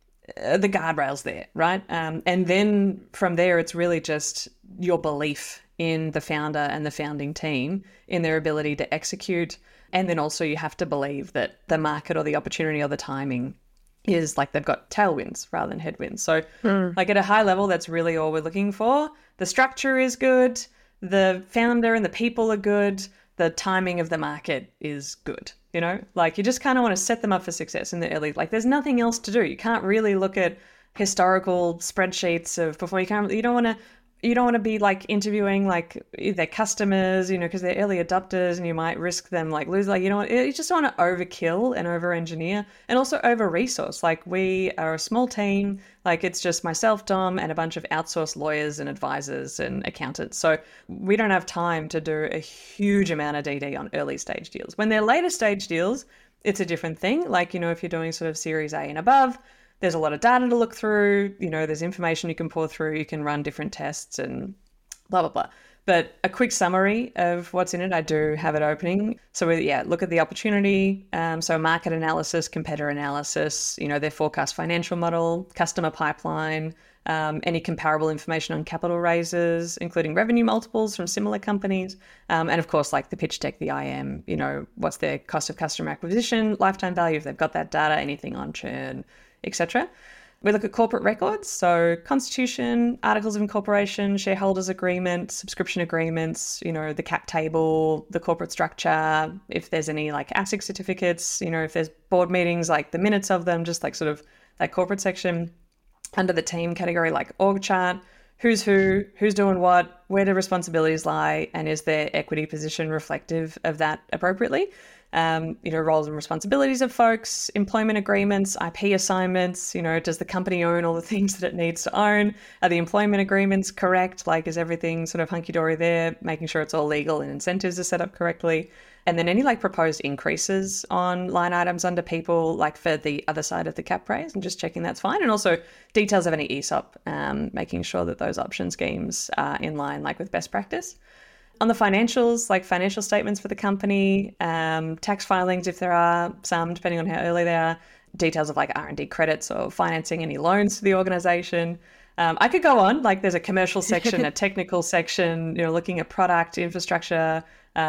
Speaker 7: the guardrails there, right? And then from there, it's really just your belief in the founder and the founding team, in their ability to execute. And then also you have to believe that the market or the opportunity or the timing is like they've got tailwinds rather than headwinds. So like at a high level, that's really all we're looking for. The structure is good, the founder and the people are good, the timing of the market is good. You know, like you just kind of want to set them up for success in the early, like there's nothing else to do. You can't really look at historical spreadsheets of before. You don't want to be like interviewing like their customers, you know, because they're early adopters and you might risk them like lose, like, you know, you just don't want to overkill and over engineer and also over resource. Like, we are a small team, like it's just myself, Dom, and a bunch of outsourced lawyers and advisors and accountants. So we don't have time to do a huge amount of DD on early stage deals. When they're later stage deals, it's a different thing. Like, you know, if you're doing sort of Series A and above, there's a lot of data to look through, you know, there's information you can pour through, you can run different tests and blah, blah, blah. But a quick summary of what's in it, I do have it opening. So look at the opportunity. So market analysis, competitor analysis, you know, their forecast financial model, customer pipeline, any comparable information on capital raises, including revenue multiples from similar companies. And of course, like the pitch deck, the IM, you know, what's their cost of customer acquisition, lifetime value, if they've got that data, anything on churn, etc. We look at corporate records, so constitution, articles of incorporation, shareholders agreement, subscription agreements, you know, the cap table, the corporate structure, if there's any like ASIC certificates, you know, if there's board meetings, like the minutes of them, just like sort of that corporate section. Under the team category, like org chart, who's who, who's doing what, where do responsibilities lie, and is their equity position reflective of that appropriately? You know, roles and responsibilities of folks, employment agreements, IP assignments, you know, does the company own all the things that it needs to own? Are the employment agreements correct? Like, is everything sort of hunky-dory there? Making sure it's all legal and incentives are set up correctly. And then any like proposed increases on line items under people, like for the other side of the cap raise, and just checking that's fine. And also details of any ESOP, making sure that those option schemes are in line like with best practice. On the financials, like financial statements for the company, tax filings if there are some, depending on how early they are, details of like R&D credits or financing any loans to the organization. I could go on, like there's a commercial section, a technical section, you know, looking at product, infrastructure,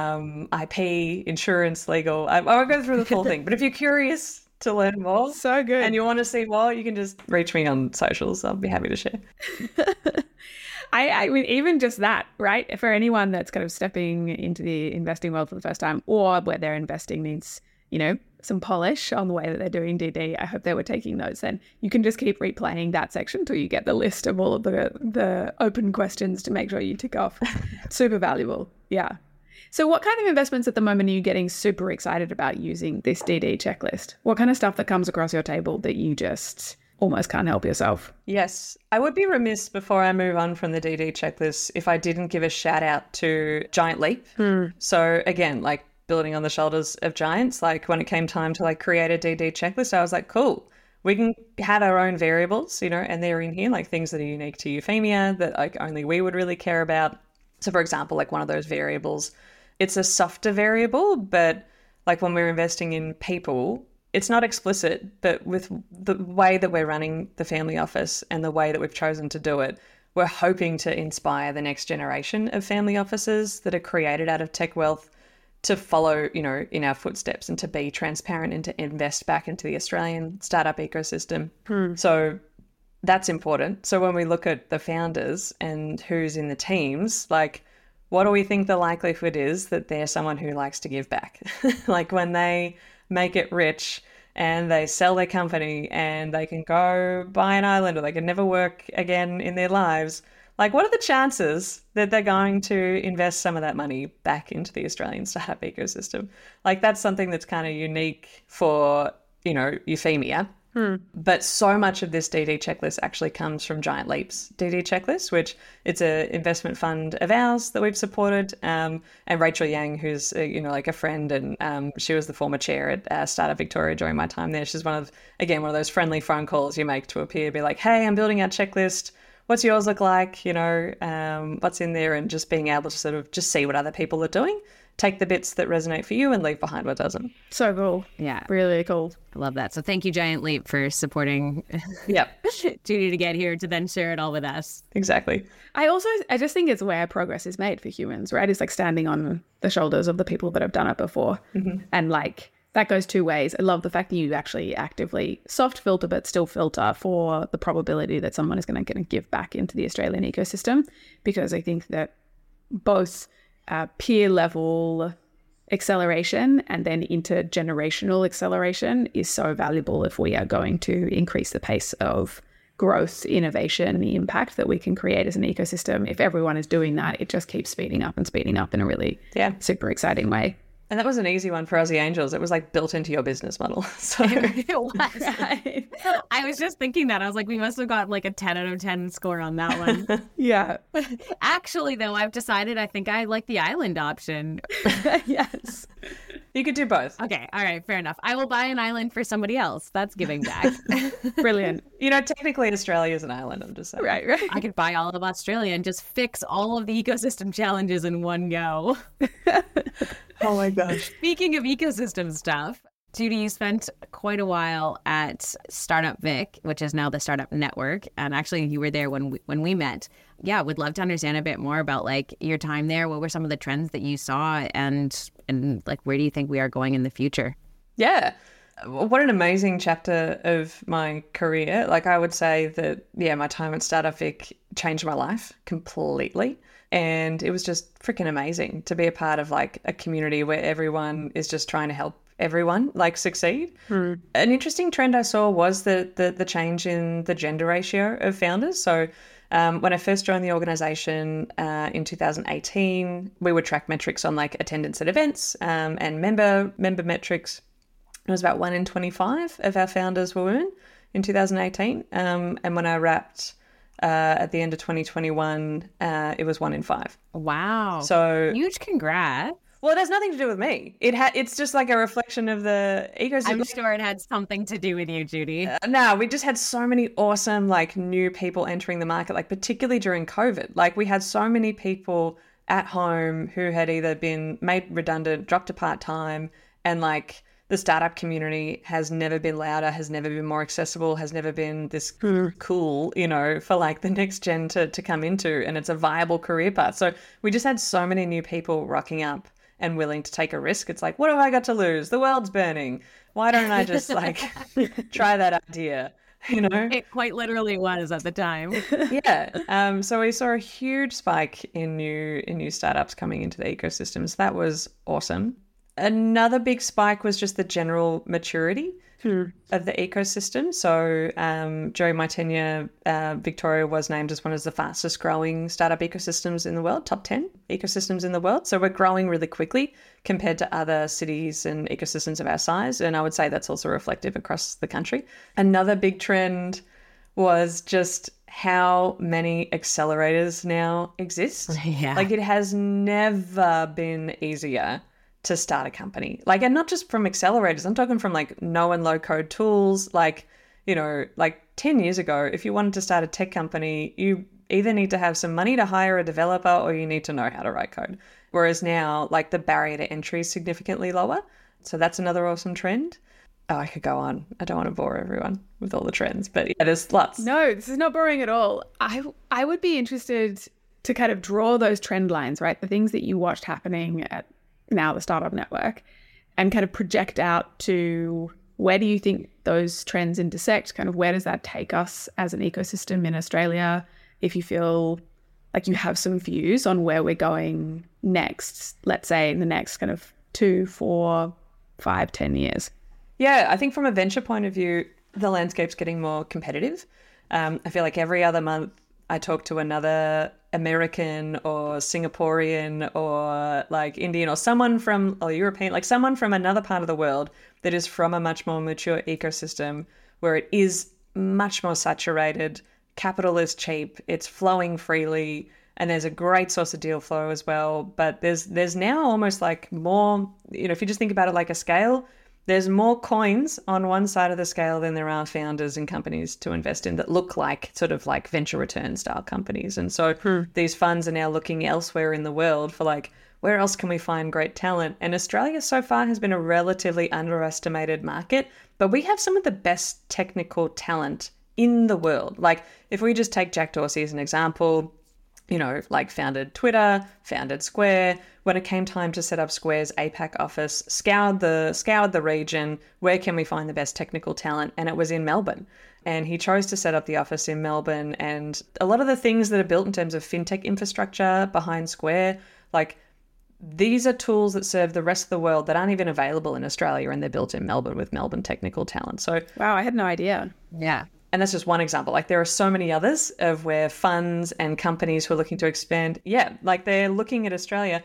Speaker 7: IP, insurance, legal. I won't go through the full thing, but if you're curious to learn more,
Speaker 6: so good,
Speaker 7: and you want to see more, you can just reach me on socials. I'll be happy to share.
Speaker 6: I mean, even just that, right? For anyone that's kind of stepping into the investing world for the first time, or where their investing needs, you know, some polish on the way that they're doing DD, I hope they were taking notes. Then you can just keep replaying that section till you get the list of all of the open questions to make sure you tick off. Super valuable. Yeah. So what kind of investments at the moment are you getting super excited about using this DD checklist? What kind of stuff that comes across your table that you just almost can't help yourself?
Speaker 7: Yes. I would be remiss before I move on from the DD checklist if I didn't give a shout out to Giant Leap. So again, like building on the shoulders of giants, like when it came time to like create a DD checklist, I was like, cool, we can have our own variables, you know, and they're in here, like things that are unique to euphemia that like only we would really care about. So for example, like one of those variables, it's a softer variable, but like when we're investing in people, it's not explicit, but with the way that we're running the family office and the way that we've chosen to do it, we're hoping to inspire the next generation of family offices that are created out of tech wealth to follow, you know, in our footsteps and to be transparent and to invest back into the Australian startup ecosystem. So that's important. So when we look at the founders and who's in the teams, like, what do we think the likelihood is that they're someone who likes to give back? Like when they make it rich and they sell their company and they can go buy an island or they can never work again in their lives, like what are the chances that they're going to invest some of that money back into the Australian startup ecosystem? Like that's something that's kind of unique for, you know, euphemia. But so much of this DD checklist actually comes from Giant Leap's DD checklist, which it's an investment fund of ours that we've supported. And Rachel Yang, who's you know, like a friend, and she was the former chair at Startup Victoria during my time there. She's one of those friendly phone calls you make to a peer, be like, hey, I'm building our checklist. What's yours look like? You know, what's in there, and just being able to sort of just see what other people are doing. Take the bits that resonate for you and leave behind what doesn't.
Speaker 6: So cool.
Speaker 5: Yeah.
Speaker 6: Really cool.
Speaker 5: I love that. So thank you, Giant Leap, for supporting
Speaker 7: Yep.
Speaker 5: Judy to get here to then share it all with us.
Speaker 7: Exactly.
Speaker 6: I just think it's where progress is made for humans, right? It's like standing on the shoulders of the people that have done it before. And like that goes two ways. I love the fact that you actually actively soft filter, but still filter for the probability that someone is going to give back into the Australian ecosystem, because I think that both peer level acceleration and then intergenerational acceleration is so valuable if we are going to increase the pace of growth, innovation, and the impact that we can create as an ecosystem. If everyone is doing that, it just keeps speeding up in a really super exciting way.
Speaker 7: And that was an easy one for Aussie Angels. It was like built into your business model. So
Speaker 5: It was. Right. I was just thinking that. I was like, we must have got like a 10 out of 10 score on that one.
Speaker 6: Yeah.
Speaker 5: Actually, though, I've decided I think I like the island option.
Speaker 6: Yes.
Speaker 7: you could do both.
Speaker 5: Okay. All right. Fair enough. I will buy an island for somebody else. That's giving back.
Speaker 6: Brilliant.
Speaker 7: You know, technically Australia is an island, I'm just saying.
Speaker 6: Right.
Speaker 5: I could buy all of Australia and just fix all of the ecosystem challenges in one go.
Speaker 7: Oh my gosh.
Speaker 5: Speaking of ecosystem stuff, Judy, you spent quite a while at Startup Vic, which is now the Startup Network. And actually, you were there when we met. Yeah, would love to understand a bit more about like your time there. What were some of the trends that you saw, and like where do you think we are going in the future?
Speaker 7: Yeah. What an amazing chapter of my career. Like I would say that, yeah, my time at Startup Vic changed my life completely. And it was just freaking amazing to be a part of like a community where everyone is just trying to help everyone like succeed. An interesting trend I saw was the change in the gender ratio of founders. So when I first joined the organization in 2018, we would track metrics on like attendance at events and member metrics. It was about 1 in 25 of our founders were women in 2018. And when I wrapped at the end of 2021, it was 1 in 5.
Speaker 5: Wow.
Speaker 7: So
Speaker 5: huge congrats.
Speaker 7: Well, it has nothing to do with me. It's just like a reflection of the ecosystem.
Speaker 5: I'm sure it had something to do with you, Judy.
Speaker 7: No, we just had so many awesome like new people entering the market, like particularly during COVID. Like we had so many people at home who had either been made redundant, dropped to part-time, and like the startup community has never been louder, has never been more accessible, has never been this cool, you know, for like the next gen to come into, and it's a viable career path. So we just had so many new people rocking up and willing to take a risk. It's like, what have I got to lose? The world's burning. Why don't I just like try that idea? You know,
Speaker 5: it quite literally was at the time.
Speaker 7: Yeah. So we saw a huge spike in new startups coming into the ecosystem. So that was awesome. Another big spike was just the general maturity of the ecosystem. So during my tenure, Victoria was named as one of the fastest growing startup ecosystems in the world, top 10 ecosystems in the world. So we're growing really quickly compared to other cities and ecosystems of our size. And I would say that's also reflective across the country. Another big trend was just how many accelerators now exist.
Speaker 5: Yeah.
Speaker 7: Like, it has never been easier to start a company. Like, and not just from accelerators, I'm talking from like no and low code tools. Like, you know, like 10 years ago, if you wanted to start a tech company, you either need to have some money to hire a developer or you need to know how to write code. Whereas now, like, the barrier to entry is significantly lower. So that's another awesome trend. Oh, I could go on. I don't want to bore everyone with all the trends, but yeah, there's lots.
Speaker 6: No, this is not boring at all. I would be interested to kind of draw those trend lines, right? The things that you watched happening at now the Startup Network, and kind of project out to where do you think those trends intersect? Kind of where does that take us as an ecosystem in Australia? If you feel like you have some views on where we're going next, let's say in the next kind of 2, 4, 5, 10 years.
Speaker 7: Yeah, I think from a venture point of view, the landscape's getting more competitive. I feel like every other month I talk to another American or Singaporean or like Indian or someone from, or European, like someone from another part of the world that is from a much more mature ecosystem where it is much more saturated, capital is cheap, it's flowing freely, and there's a great source of deal flow as well. But there's now almost like more, you know, if you just think about it like a scale, there's more coins on one side of the scale than there are founders and companies to invest in that look like sort of like venture return style companies. And so these funds are now looking elsewhere in the world for like, where else can we find great talent? And Australia so far has been a relatively underestimated market, but we have some of the best technical talent in the world. Like, if we just take Jack Dorsey as an example, you know, like founded Twitter, founded Square. When it came time to set up Square's APAC office, scoured the region. Where can we find the best technical talent? And it was in Melbourne. And he chose to set up the office in Melbourne. And a lot of the things that are built in terms of fintech infrastructure behind Square, like, these are tools that serve the rest of the world that aren't even available in Australia, and they're built in Melbourne with Melbourne technical talent. So,
Speaker 6: wow, I had no idea.
Speaker 5: Yeah.
Speaker 7: And that's just one example. Like, there are so many others of where funds and companies who are looking to expand, like they're looking at Australia,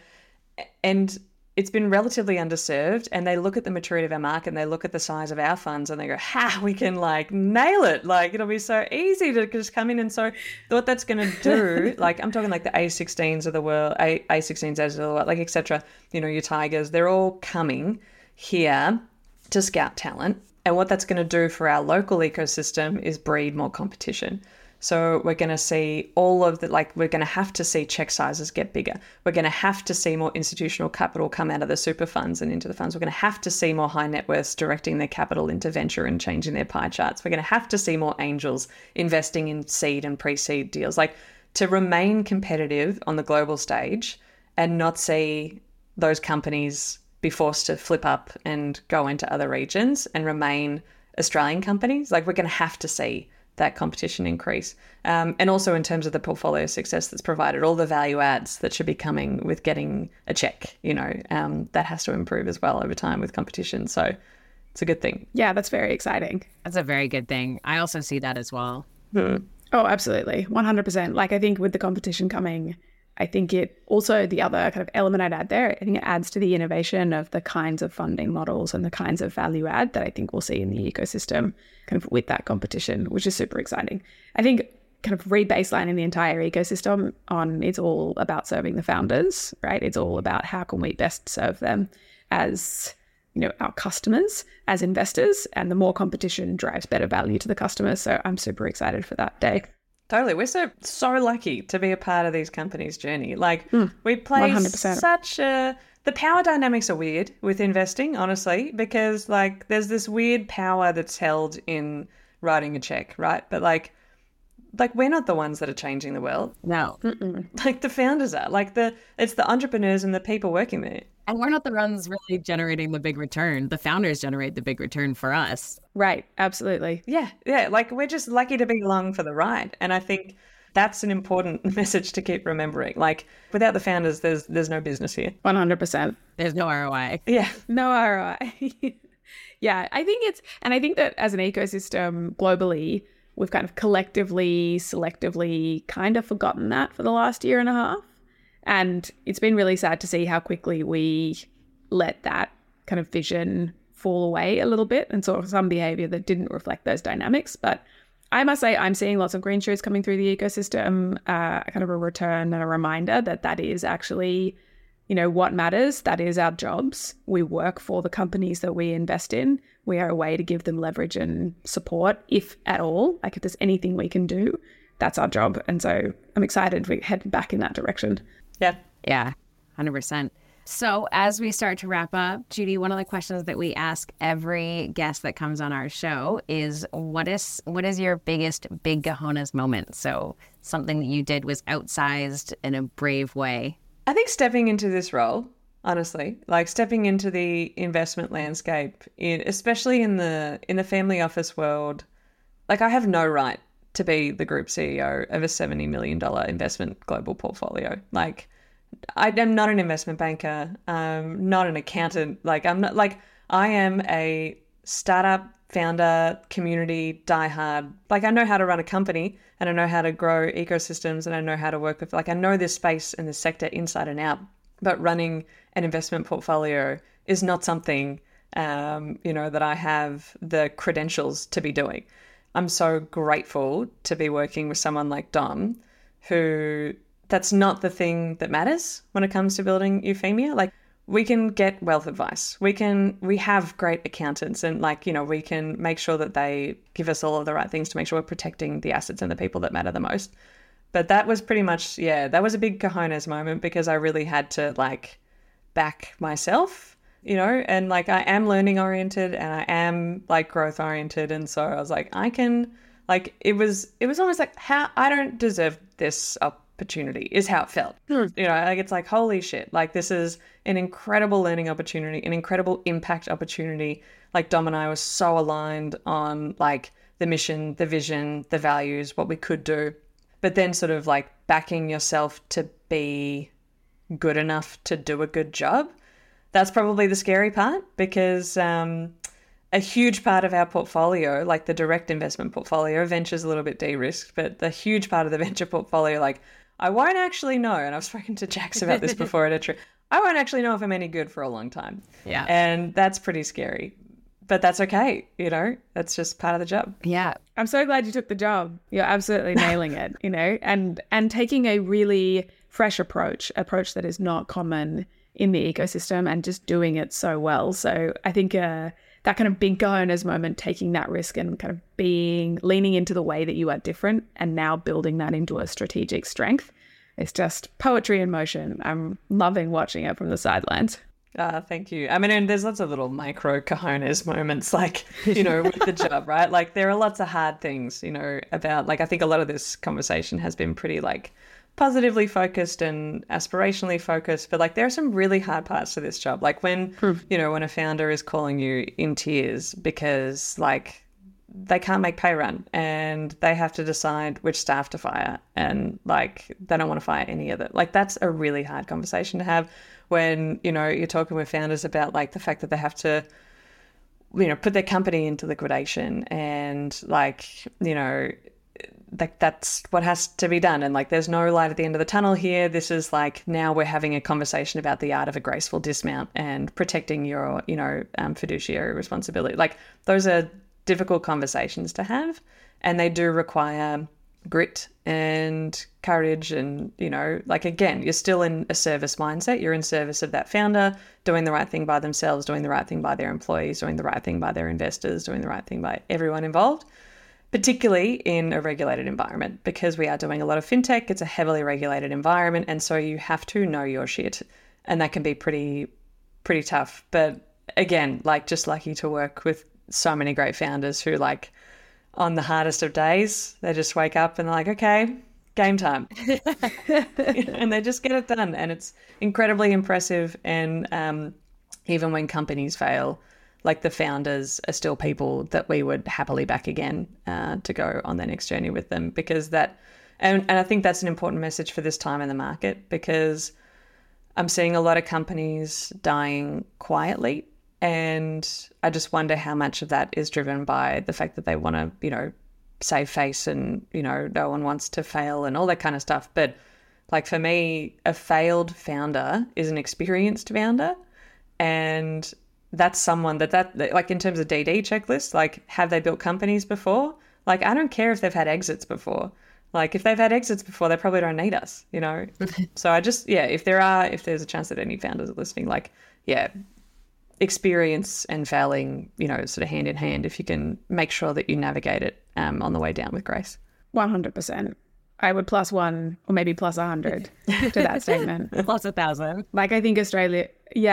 Speaker 7: and it's been relatively underserved, and they look at the maturity of our market and they look at the size of our funds and they go, we can like nail it. Like, it'll be so easy to just come in. And so what that's going to do, like, I'm talking like the A16s of the world, A16s as of the world, like, et cetera, you know, your Tigers, they're all coming here to scout talent. And what that's going to do for our local ecosystem is breed more competition. So we're going to see all of the, like, we're going to have to see check sizes get bigger. We're going to have to see more institutional capital come out of the super funds and into the funds. We're going to have to see more high net worths directing their capital into venture and changing their pie charts. We're going to have to see more angels investing in seed and pre-seed deals. Like, to remain competitive on the global stage and not see those companies be forced to flip up and go into other regions and remain Australian companies, like, we're going to have to see that competition increase. And also in terms of the portfolio success that's provided, all the value adds that should be coming with getting a check, you know, that has to improve as well over time with competition. So it's a good thing.
Speaker 6: Yeah, that's very exciting.
Speaker 5: That's a very good thing. I also see that as well.
Speaker 6: Oh, absolutely. 100%. Like, I think with the competition coming, I think it also, the other kind of element I'd add there, I think it adds to the innovation of the kinds of funding models and the kinds of value add that I think we'll see in the ecosystem kind of with that competition, which is super exciting. I think kind of re-baselining the entire ecosystem on, it's all about serving the founders, right? It's all about how can we best serve them as, you know, our customers, as investors, and the more competition drives better value to the customers. So I'm super excited for that day.
Speaker 7: Totally. We're so lucky to be a part of these companies' journey. Like, we play
Speaker 6: 100%.
Speaker 7: The power dynamics are weird with investing, honestly, because like there's this weird power that's held in writing a check, right? But like we're not the ones that are changing the world.
Speaker 5: No.
Speaker 7: Like, the founders are. Like, it's the entrepreneurs and the people working there.
Speaker 5: And we're not the ones really generating the big return. The founders generate the big return for us.
Speaker 6: Right. Absolutely.
Speaker 7: Yeah. Like, we're just lucky to be along for the ride. And I think That's an important message to keep remembering. Like, without the founders, there's no business here.
Speaker 6: 100%.
Speaker 5: There's no ROI.
Speaker 7: Yeah.
Speaker 6: No ROI. Yeah, I think that as an ecosystem globally, we've kind of collectively, selectively kind of forgotten that for the last year and a half. And it's been really sad to see how quickly we let that kind of vision fall away a little bit and saw some behavior that didn't reflect those dynamics. But I must say I'm seeing lots of green shoots coming through the ecosystem, kind of a return and a reminder that is actually, what matters. That is our jobs. We work for the companies that we invest in. We are a way to give them leverage and support, if at all. Like, if there's anything we can do, that's our job. And so I'm excited we head back in that direction.
Speaker 5: Yeah, 100%. So as we start to wrap up, Judy, one of the questions that we ask every guest that comes on our show is what is your biggest big cojones moment? So something that you did was outsized in a brave way.
Speaker 7: I think stepping into this role, honestly, like stepping into the investment landscape, especially in the family office world, like I have no right to be the group CEO of a $70 million investment global portfolio. Like, I am not an investment banker, not an accountant. Like, I am a startup founder, community diehard. Like, I know how to run a company and I know how to grow ecosystems and I know how to work with, I know this space and this sector inside and out. But running an investment portfolio is not something, that I have the credentials to be doing. I'm so grateful to be working with someone like Dom, who that's not the thing that matters when it comes to building Euphemia. Like, we can get wealth advice. We have great accountants and we can make sure that they give us all of the right things to make sure we're protecting the assets and the people that matter the most. But that was pretty much, that was a big cojones moment because I really had to back myself, and I am learning oriented and I am growth oriented. And so I was I can, it was almost how I don't deserve this opportunity is how it felt. It's holy shit. This is an incredible learning opportunity, an incredible impact opportunity. Dom and I were so aligned on the mission, the vision, the values, what we could do. But then sort of backing yourself to be good enough to do a good job. That's probably the scary part because a huge part of our portfolio, the direct investment portfolio, venture's a little bit de-risked, but the huge part of the venture portfolio, I won't actually know, and I've spoken to Jax about this before at a I won't actually know if I'm any good for a long time.
Speaker 5: Yeah.
Speaker 7: And that's pretty scary. But that's okay, that's just part of the job.
Speaker 5: Yeah.
Speaker 6: I'm so glad you took the job. You're absolutely nailing it, and taking a really fresh approach that is not common in the ecosystem and just doing it so well. So I think that kind of big cojones moment, taking that risk and kind of leaning into the way that you are different and now building that into a strategic strength. It's just poetry in motion. I'm loving watching it from the sidelines.
Speaker 7: Thank you. I mean, and there's lots of little micro cojones moments, with the job, right? There are lots of hard things, about, I think a lot of this conversation has been pretty, positively focused and aspirationally focused, but, there are some really hard parts to this job. When, when a founder is calling you in tears because, they can't make pay run and they have to decide which staff to fire and, they don't want to fire any of it. That's a really hard conversation to have when, you're talking with founders about the fact that they have to, put their company into liquidation and that's what has to be done. And there's no light at the end of the tunnel here. This is now we're having a conversation about the art of a graceful dismount and protecting your, fiduciary responsibility. Those are difficult conversations to have and they do require grit and courage and, again, you're still in a service mindset. You're in service of that founder, doing the right thing by themselves, doing the right thing by their employees, doing the right thing by their investors, doing the right thing by everyone involved, particularly in a regulated environment because we are doing a lot of fintech. It's a heavily regulated environment. And so you have to know your shit and that can be pretty tough. But again, just lucky to work with so many great founders who on the hardest of days, they just wake up and they're okay, game time. And they just get it done. And it's incredibly impressive. And even when companies fail, the founders are still people that we would happily back again to go on their next journey with them because that And I think that's an important message for this time in the market, because I'm seeing a lot of companies dying quietly. And I just wonder how much of that is driven by the fact that they want to, you know, save face and, you know, no one wants to fail and all that kind of stuff. But like for me, a failed founder is an experienced founder. And that's someone that like in terms of DD checklist, like have they built companies before? Like I don't care if they've had exits before. Like if they've had exits before, they probably don't need us, you know? So I just, yeah, if there's a chance that any founders are listening, like, yeah, experience and failing, you know, sort of hand in hand, if you can make sure that you navigate it on the way down with grace.
Speaker 6: 100%. I would +1 or maybe +100 to that statement.
Speaker 5: +1,000.
Speaker 6: Like I think Australia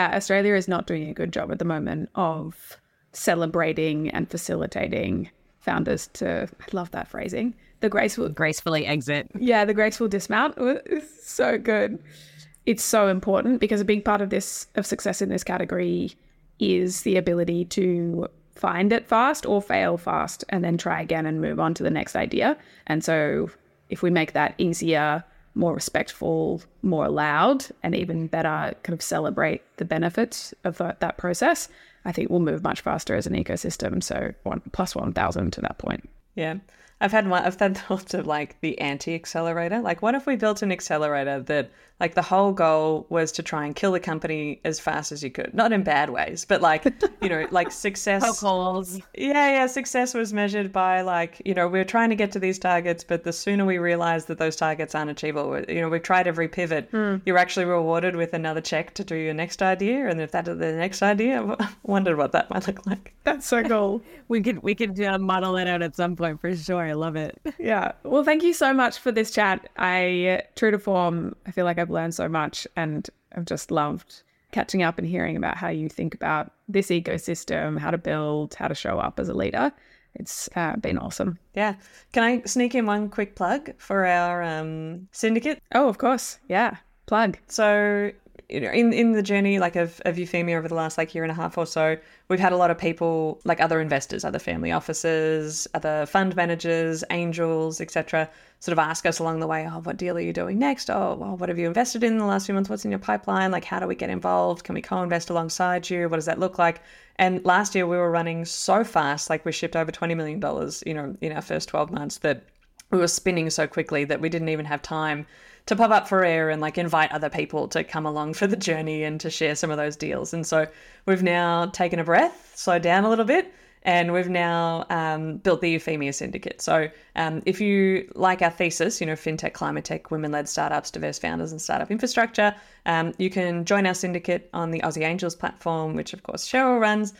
Speaker 6: is not doing a good job at the moment of celebrating and facilitating founders to, I love that phrasing,
Speaker 5: gracefully exit.
Speaker 6: Yeah, the graceful dismount is so good. It's so important because a big part of success in this category is the ability to find it fast or fail fast and then try again and move on to the next idea. And so if we make that easier, more respectful, more allowed, and even better kind of celebrate the benefits of that process, I think we'll move much faster as an ecosystem. So +1,000 to that point.
Speaker 7: Yeah. I've had thoughts of like the anti-accelerator. Like what if we built an accelerator that like the whole goal was to try and kill the company as fast as you could? Not in bad ways, but like, you know, like success.
Speaker 5: Poke holes.
Speaker 7: Yeah. Success was measured by like, you know, we're trying to get to these targets, but the sooner we realize that those targets aren't achievable, you know, we've tried every pivot. You're actually rewarded with another check to do your next idea. And if that is the next idea, I wondered what that might look like.
Speaker 6: That's so cool.
Speaker 5: We could model it out at some point for sure. I love it.
Speaker 6: Yeah. Well, thank you so much for this chat. True to form, I feel like I've learned so much and I've just loved catching up and hearing about how you think about this ecosystem, how to build, how to show up as a leader. It's been awesome.
Speaker 7: Yeah. Can I sneak in one quick plug for our syndicate?
Speaker 6: Oh, of course. Yeah. Plug.
Speaker 7: So, you know, in the journey like of Euphemia over the last like year and a half or so, we've had a lot of people, like other investors, other family offices, other fund managers, angels, etc., sort of ask us along the way, oh, what deal are you doing next? Oh, well, what have you invested in the last few months? What's in your pipeline? Like, how do we get involved? Can we co-invest alongside you? What does that look like? And last year we were running so fast, like we shipped over $20 million, you know, in our first 12 months, that we were spinning so quickly that we didn't even have time to pop up for air and like invite other people to come along for the journey and to share some of those deals. And so we've now taken a breath, slowed down a little bit, and we've now built the Euphemia Syndicate. So if you like our thesis, you know, fintech, climate tech, women-led startups, diverse founders and startup infrastructure, you can join our syndicate on the Aussie Angels platform, which of course Cheryl runs,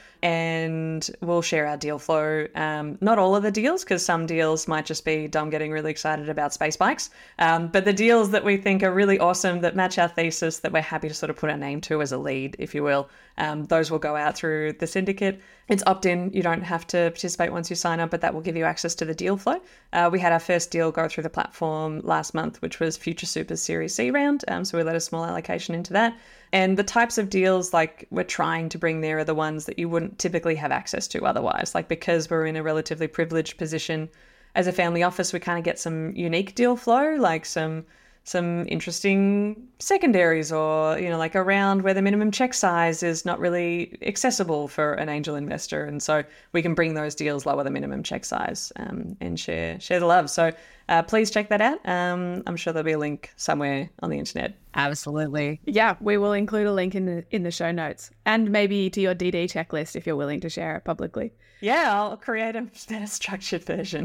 Speaker 7: and we'll share our deal flow. Not all of the deals, because some deals might just be Dom getting really excited about space bikes. But the deals that we think are really awesome, that match our thesis, that we're happy to sort of put our name to as a lead, if you will, those will go out through the syndicate. It's opt-in. You don't have to participate once you sign up, but that will give you access to the deal flow. We had our first deal go through the platform last month, which was Future Super's Series C round. So we let a small allocation into that. And the types of deals like we're trying to bring there are the ones that you wouldn't typically have access to otherwise. Like because we're in a relatively privileged position as a family office, we kind of get some unique deal flow, like some interesting secondaries, or, you know, like a round where the minimum check size is not really accessible for an angel investor. And so we can bring those deals lower the minimum check size and share the love. So please check that out. I'm sure there'll be a link somewhere on the internet.
Speaker 5: Absolutely.
Speaker 6: Yeah, we will include a link in the show notes, and maybe to your DD checklist if you're willing to share it publicly.
Speaker 7: Yeah, I'll create a better structured version.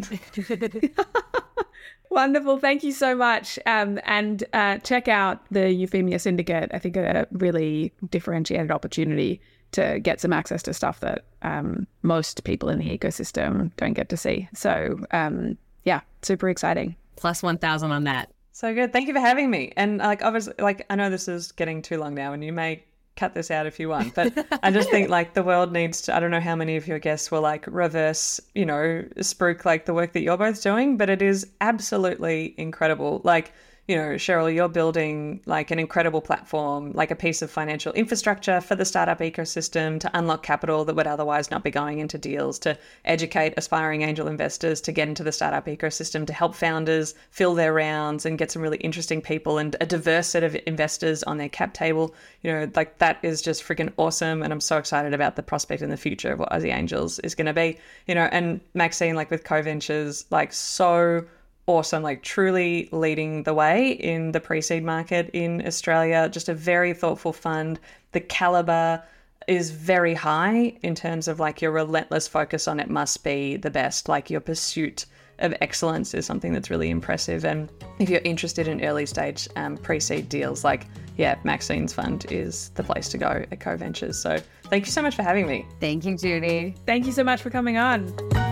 Speaker 6: Wonderful. Thank you so much. And check out the Euphemia Syndicate. I think a really differentiated opportunity to get some access to stuff that most people in the ecosystem don't get to see. So yeah, super exciting.
Speaker 5: +1,000 on that.
Speaker 7: So good. Thank you for having me. And like, obviously, like, I know this is getting too long now and you may cut this out if you want, but I just think like the world needs to, I don't know how many of your guests will like reverse, you know, spruik like the work that you're both doing, but it is absolutely incredible. Like, Cheryl, you're building like an incredible platform, like a piece of financial infrastructure for the startup ecosystem to unlock capital that would otherwise not be going into deals, to educate aspiring angel investors to get into the startup ecosystem, to help founders fill their rounds and get some really interesting people and a diverse set of investors on their cap table. Like that is just freaking awesome. And I'm so excited about the prospect in the future of what Aussie Angels is going to be, and Maxine, like with Co-Ventures, like so awesome, like truly leading the way in the pre-seed market in Australia. Just a very thoughtful fund. The caliber is very high in terms of like your relentless focus on it must be the best. Like your pursuit of excellence is something that's really impressive. And if you're interested in early stage pre-seed deals, like, yeah, Maxine's fund is the place to go at Co-Ventures. So thank you so much for having me.
Speaker 5: Thank you, Judy.
Speaker 6: Thank you so much for coming on.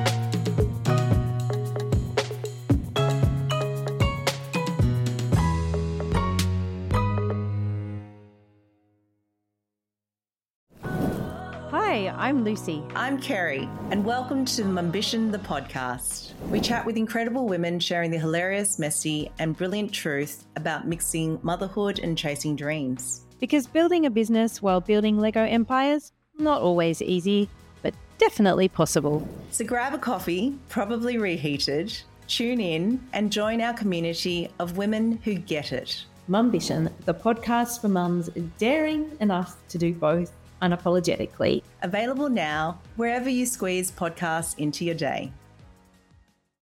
Speaker 8: Hi, I'm Lucy.
Speaker 9: I'm Kerry, and welcome to Mumbition, the podcast. We chat with incredible women sharing the hilarious, messy, and brilliant truth about mixing motherhood and chasing dreams.
Speaker 8: Because building a business while building Lego empires, not always easy, but definitely possible.
Speaker 9: So grab a coffee, probably reheated, tune in, and join our community of women who get it.
Speaker 8: Mumbition, the podcast for mums daring enough to do both unapologetically.
Speaker 9: Available now wherever you squeeze podcasts into your day.